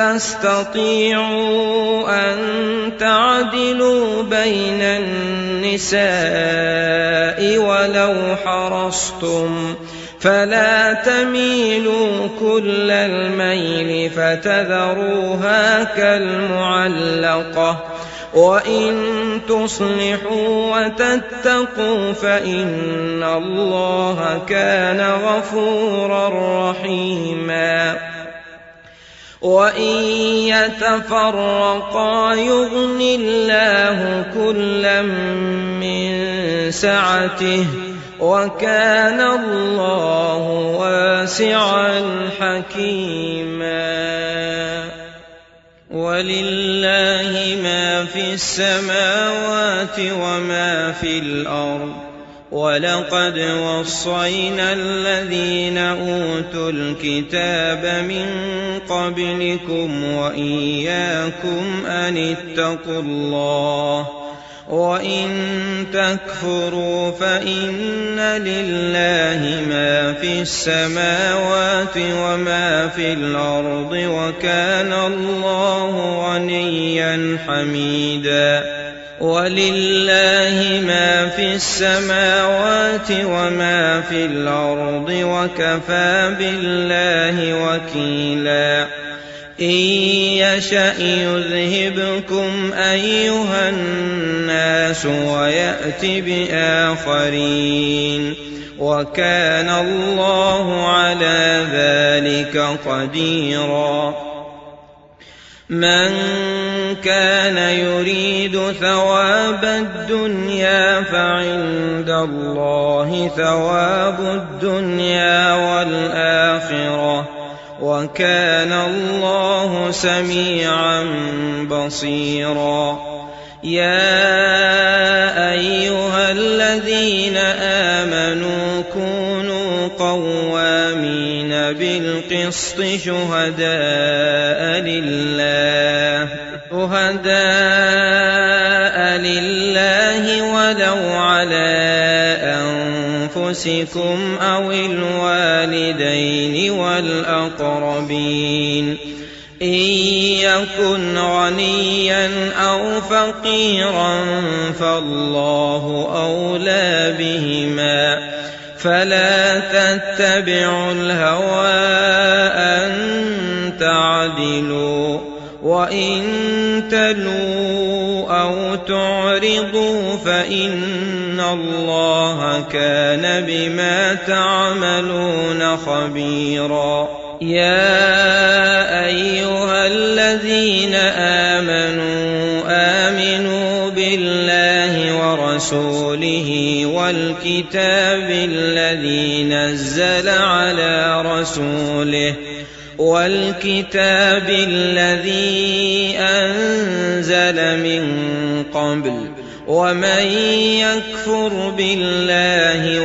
S1: تستطيعوا أن تعدلوا بين النساء ولو حرصتم فلا تميلوا كل الميل فتذروها كالمعلقة وإن تصلحوا وتتقوا فإن الله كان غفورا رحيما وإن يتفرقا يغن الله كلا من سعته وكان الله واسعا حكيما ولله ما في السماوات وما في الأرض ولقد وصينا الذين أوتوا الكتاب من قبلكم وإياكم أن اتقوا الله وإن تكفروا فإن لله ما في السماوات وما في الأرض وكان الله غنيا حميدا ولله ما في السماوات وما في الأرض وكفى بالله وكيلا إن يشأ يذهبكم أيها الناس ويأت بآخرين وكان الله على ذلك قديرا من كان يريد ثواب الدنيا فعند الله ثواب الدنيا والآخرة وكان الله سميعا بصيرا يا أيها الذين آمنوا كونوا قوامين بالقسط شهداء لله ولو على أنفسكم أو الوالدين والأقربين إن يكن غنيا أو فقيرا فالله أولى بهما فلا تتبعوا الهوى أن تعدلوا وإن تلوا أو تعرضوا فإن الله كان بما تعملون خبيرا يا أيها الذين آمنوا بالله ورسوله والكتاب الذي نزل على رسوله والكتاب الذي أنزل من قبل ومن يكفر بالله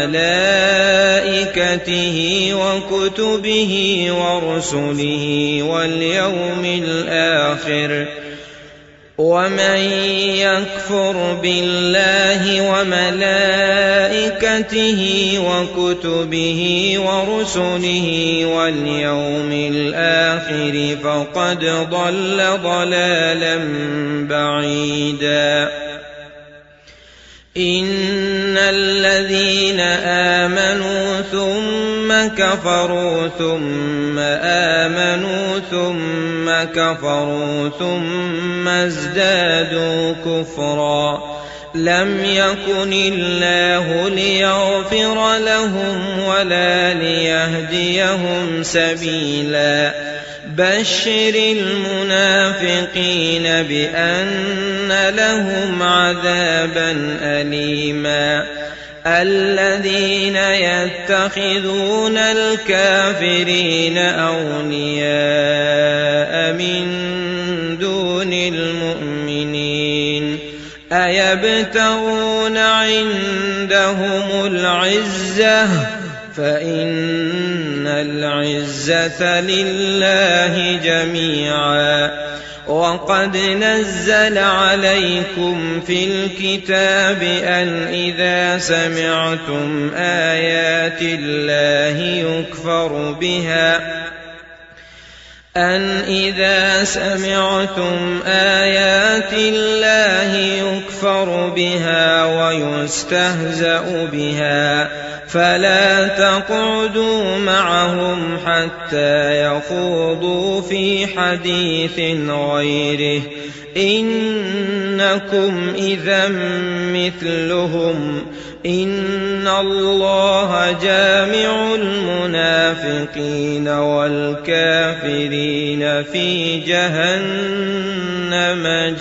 S1: وملائكته وكتبه ورسله واليوم الآخر فقد ضل ضلالا بعيدا إن الذين آمنوا ثم كفروا ثم آمنوا ثم كفروا ثم ازدادوا كفرا لم يكن الله ليغفر لهم ولا ليهديهم سبيلا بشر المنافقين بأن لهم عذابا أليما الذين يتخذون الكافرين أولياء من دون المؤمنين أيبتغون عندهم العزة فإن العزة لله جميعا وقد نزل عليكم في الكتاب أن إذا سمعتم آيات الله يكفر بها ويستهزأ بها فلا تقعدوا معهم حتى يخوضوا في حديث غيره إنكم إذا مثلهم إن الله جامع المنافقين والكافرين في جهنم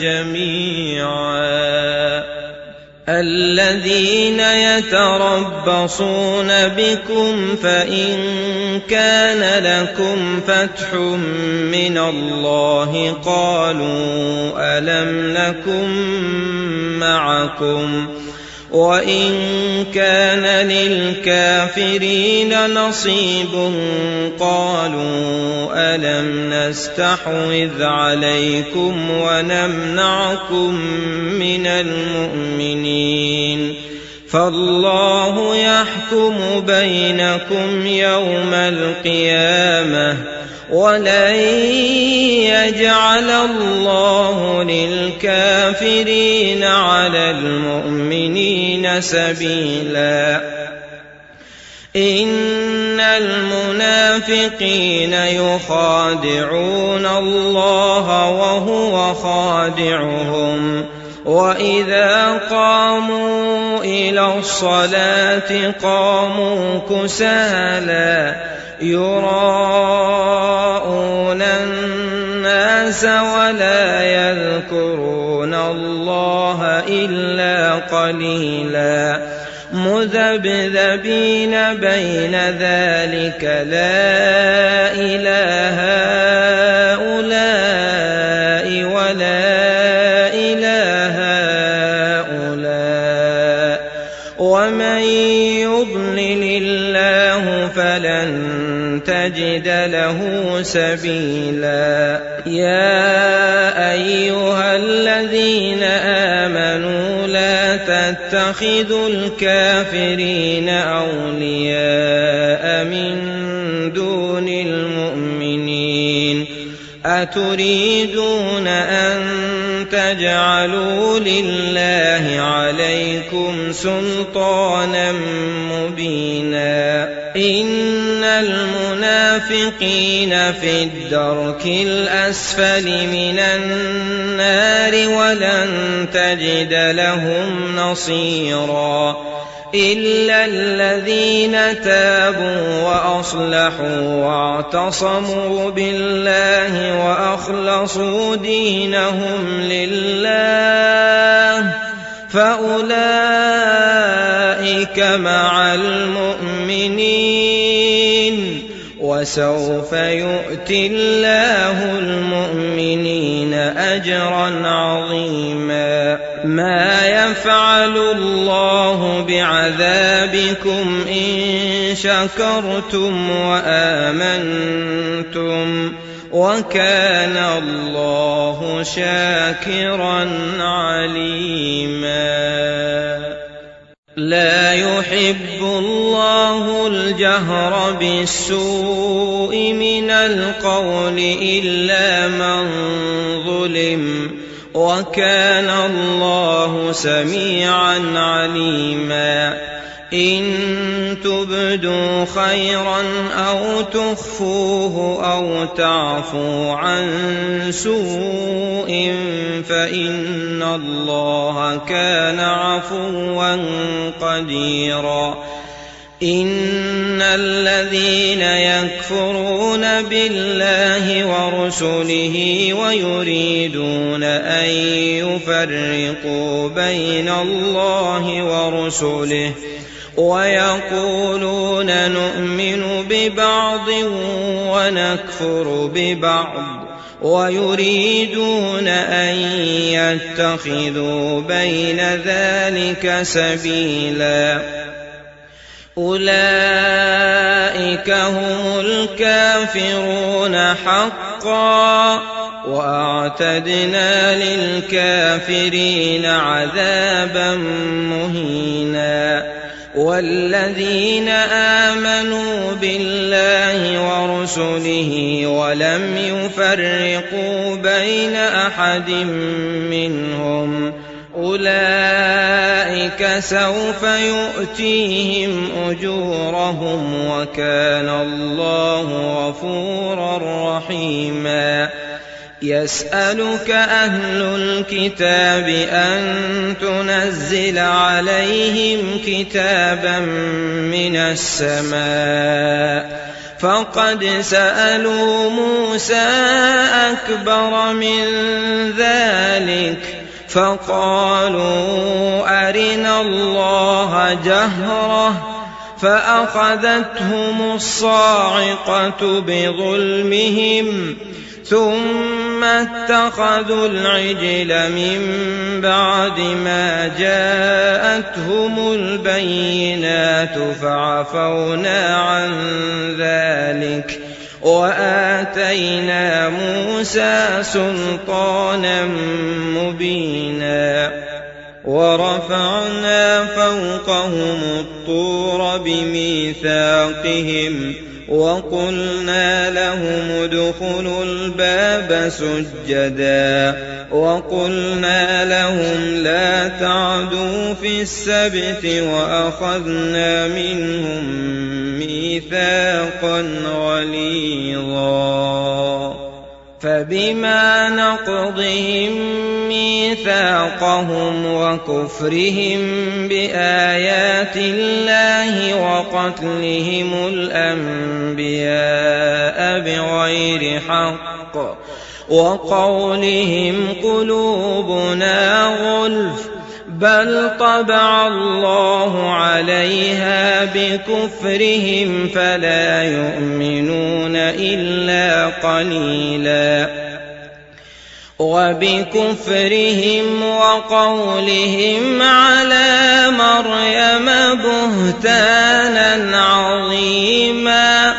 S1: جميعا الذين يتربصون بكم فإن كان لكم فتح من الله قالوا ألم نكن معكم وإن كان للكافرين نصيب قالوا ألم نستحوذ عليكم ونمنعكم من المؤمنين فالله يحكم بينكم يوم القيامة ولن يجعل الله للكافرين على المؤمنين سبيلا إن المنافقين يخادعون الله وهو خادعهم وإذا قاموا إلى الصلاة قاموا كسالى يراءون الناس ولا يذكرون الله إلا قليلا مذبذبين بين ذلك لا إله هؤلاء ولا إله هؤلاء ومن يضلل الله فلن تجد له سبيلا يا أيها الذين آمنوا لا تتخذوا الكافرين أولياء من دون المؤمنين أتريدون أن تجعلوا لله عليكم سلطانا مبينا إن المنافقين في الدرك الأسفل من النار ولن تجد لهم نصيرا إلا الذين تابوا وأصلحوا واعتصموا بالله وأخلصوا دينهم لله فأولئك مع المؤمنين وسوف يؤتي الله المؤمنين أجرا عظيما ما يفعل الله بعذابكم إن شكرتم وآمنتم وكان الله شاكرا عليما لا يحب الله الجهر بالسوء من القول إلا من ظلم وكان الله سميعا عليما إن تبدوا خيرا أو تخفوه أو تعفوا عن سوء فإن الله كان عفوا قديرا إن الذين يكفرون بالله ورسله ويريدون أن يفرقوا بين الله ورسله ويقولون نؤمن ببعض ونكفر ببعض ويريدون أن يتخذوا بين ذلك سبيلا أولئك هم الكافرون حقا وأعتدنا للكافرين عذابا مهينا والذين آمنوا بالله ورسله ولم يفرقوا بين أحد منهم أولئك ذلك سوف يؤتيهم أجورهم وكان الله غفورا رحيما يسألك أهل الكتاب أن تنزل عليهم كتابا من السماء فقد سألوا موسى أكبر من ذلك فقالوا أرنا الله جهرة فأخذتهم الصاعقة بظلمهم ثم اتخذوا العجل من بعد ما جاءتهم البينات فعفونا عن ذلك وآتينا موسى سلطانا مبينا ورفعنا فوقهم الطور بميثاقهم وقلنا لهم ادخلوا الباب سجدا وقلنا لهم لا تعدوا في السبت وأخذنا منهم ميثاقا غليظا فبما نقضهم ميثاقهم وكفرهم بآيات الله وقتلهم الأنبياء بغير حق وقولهم قلوبنا غلف بل طبع الله عليها بكفرهم فلا يؤمنون إلا قليلا وبكفرهم وقولهم على مريم بهتانا عظيما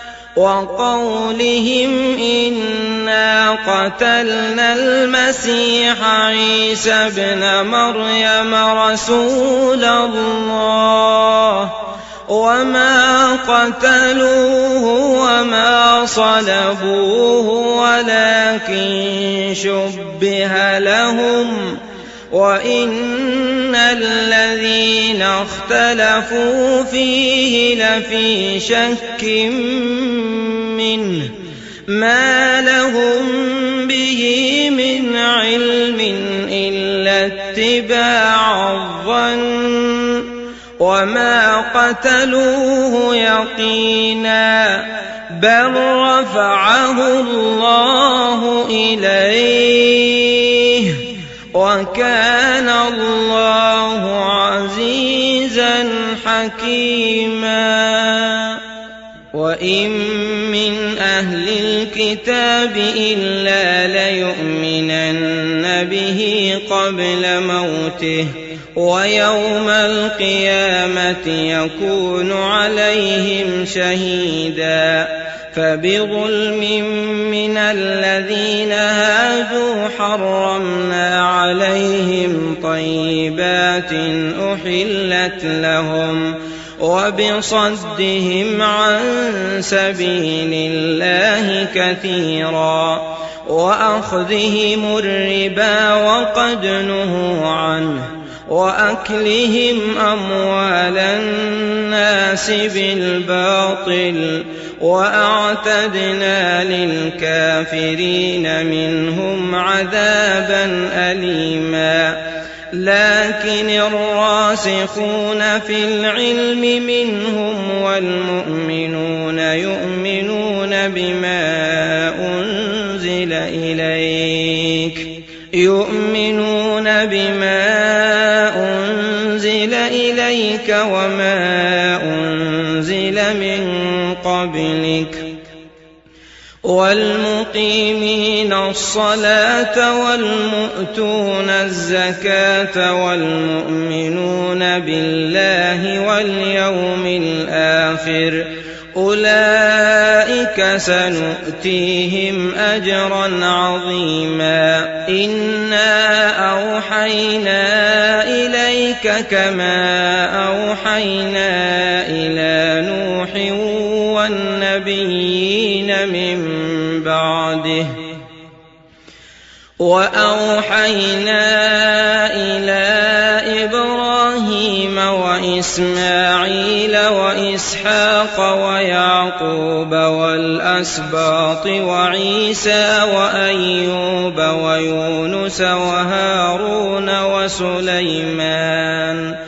S1: وقولهم إنا قتلنا المسيح عيسى ابن مريم رسول الله وما قتلوه وما صلبوه ولكن شبه لهم وإن الذين اختلفوا فيه لفي شك منه ما لهم به من علم إلا اتباع الظن وما قتلوه يقينا بل رفعه الله إليه وكان الله عزيزا حكيما وإن من أهل الكتاب إلا ليؤمنن به قبل موته ويوم القيامة يكون عليهم شهيدا فبظلم من الذين هادوا حرمنا عليهم طيبات أحلت لهم وبصدهم عن سبيل الله كثيرا وأخذهم الربا وقد نهوا عنه وأكلهم أموال الناس بالباطل وأعتدنا للكافرين منهم عذابا أليما لكن الراسخون في العلم منهم والمؤمنون يؤمنون بما أنزل إليك وما أنزل من قبلك والمقيمين الصلاة والمؤتون الزكاة والمؤمنون بالله واليوم الآخر أولئك سنؤتيهم أجرا عظيما إنا أوحينا إليك كما أوحينا إلى نوح والنبيين من بعده وأوحينا إلى إبراهيم وإسماعيل وإسحاق ويعقوب والأسباط وعيسى وأيوب ويونس وهارون وسليمان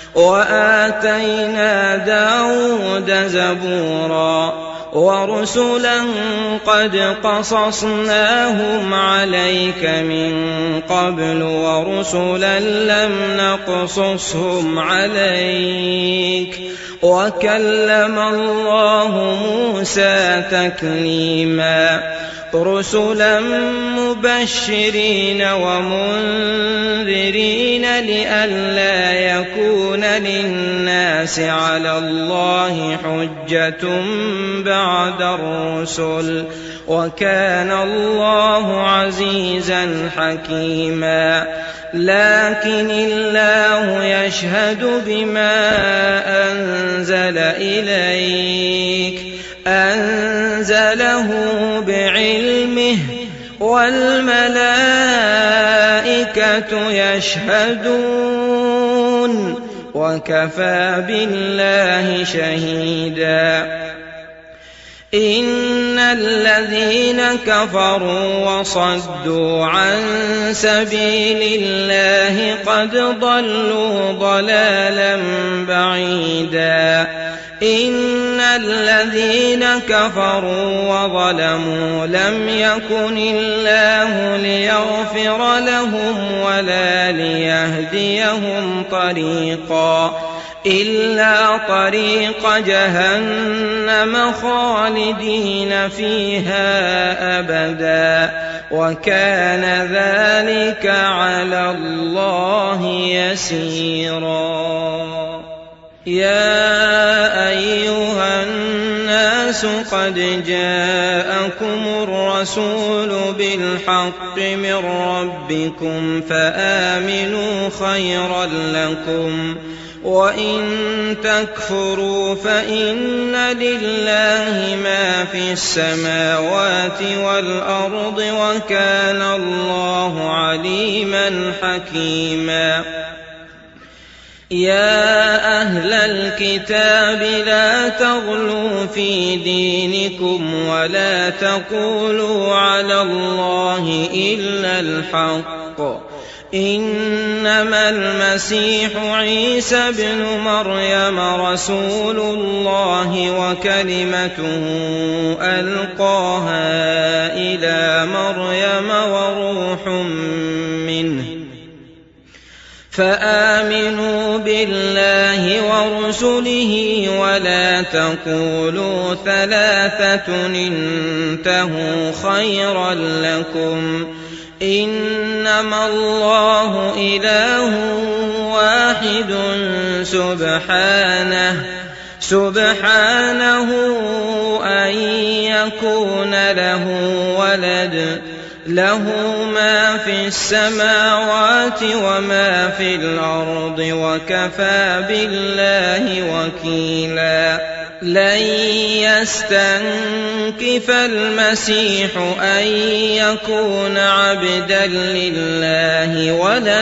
S1: وآتينا داود زبورا ورسلا قد قصصناهم عليك من قبل ورسلا لم نقصصهم عليك وكلم الله موسى تكليما رسلا مبشرين ومنذرين لئلا يكون للناس على الله حجة بعد الرسل وكان الله عزيزا حكيما لكن الله يشهد بما أنزل إليك أنزله بعلمه والملائكة يشهدون وكفى بالله شهيدا إن الذين كفروا وصدوا عن سبيل الله قد ضلوا ضلالا بعيدا إن الذين كفروا وظلموا لم يكن الله ليغفر لهم ولا ليهديهم طريقا إلا طريق جهنم خالدين فيها أبدا وكان ذلك على الله يسيرا يا أيها الناس قد جاءكم الرسول بالحق من ربكم فآمنوا خيرا لكم وإن تكفروا فإن لله ما في السماوات والأرض وكان الله عليما حكيما يا أهل الكتاب لا تغلوا في دينكم ولا تقولوا على الله إلا الحق إنما المسيح عيسى بن مريم رسول الله وكلمته ألقاها إلى مريم وروح منه فآمنوا بالله ورسله ولا تقولوا ثلاثة انتهوا خيرا لكم إنما الله إله واحد سبحانه أن يكون له ولد له ما في السماوات وما في الأرض وكفى بالله وكيلا لن يستنكف المسيح أن يكون عبدا لله ولا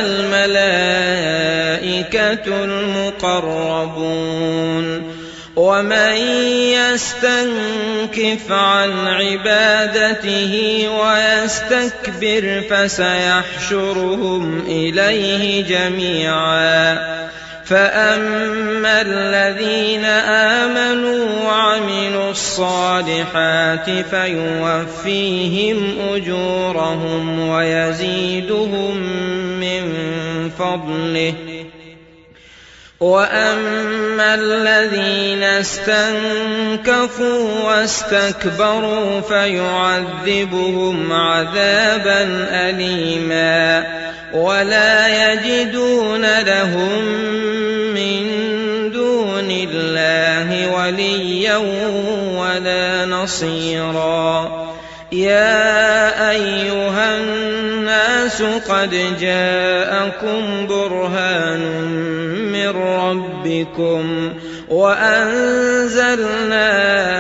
S1: الملائكة المقربون ومن يستنكف عن عبادته ويستكبر فسيحشرهم إليه جميعا فأما الذين آمنوا وعملوا الصالحات فيوفيهم أجورهم ويزيدهم من فضله وأما الذين استنكفوا واستكبروا فيعذبهم عذابا أليما ولا يجدون لهم من دون الله وليا ولا نصيرا يا أيها الناس قد جاءكم برهان من ربكم وأنزلنا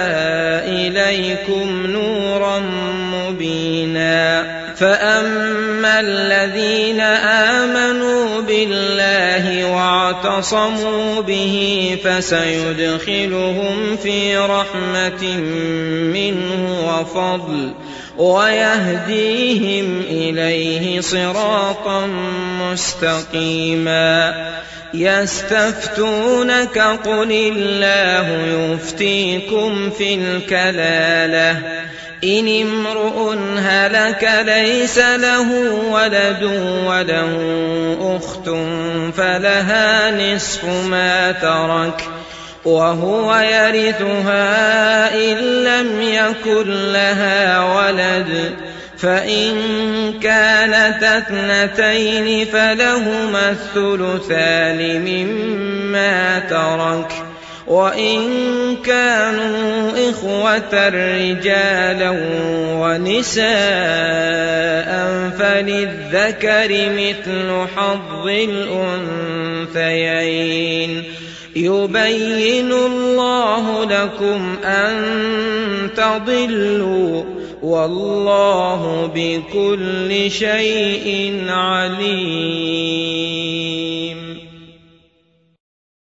S1: إليكم نورا مبينا فأما الذين آمنوا بالله واعتصموا به فسيدخلهم في رحمة منه وفضل ويهديهم إليه صراطا مستقيما. يستفتونك قل الله يفتيكم في الكلالة إن امرؤ هلك ليس له ولد وله أخت فلها نصف ما ترك وهو يرثها إن لم يكن لها ولد فإن كانت اثنتين فلهما الثلثان مما ترك وإن كانوا إخوة رجالا ونساء فللذكر مثل حظ الأنثيين يبين الله لكم أن تضلوا والله بكل شيء عليم.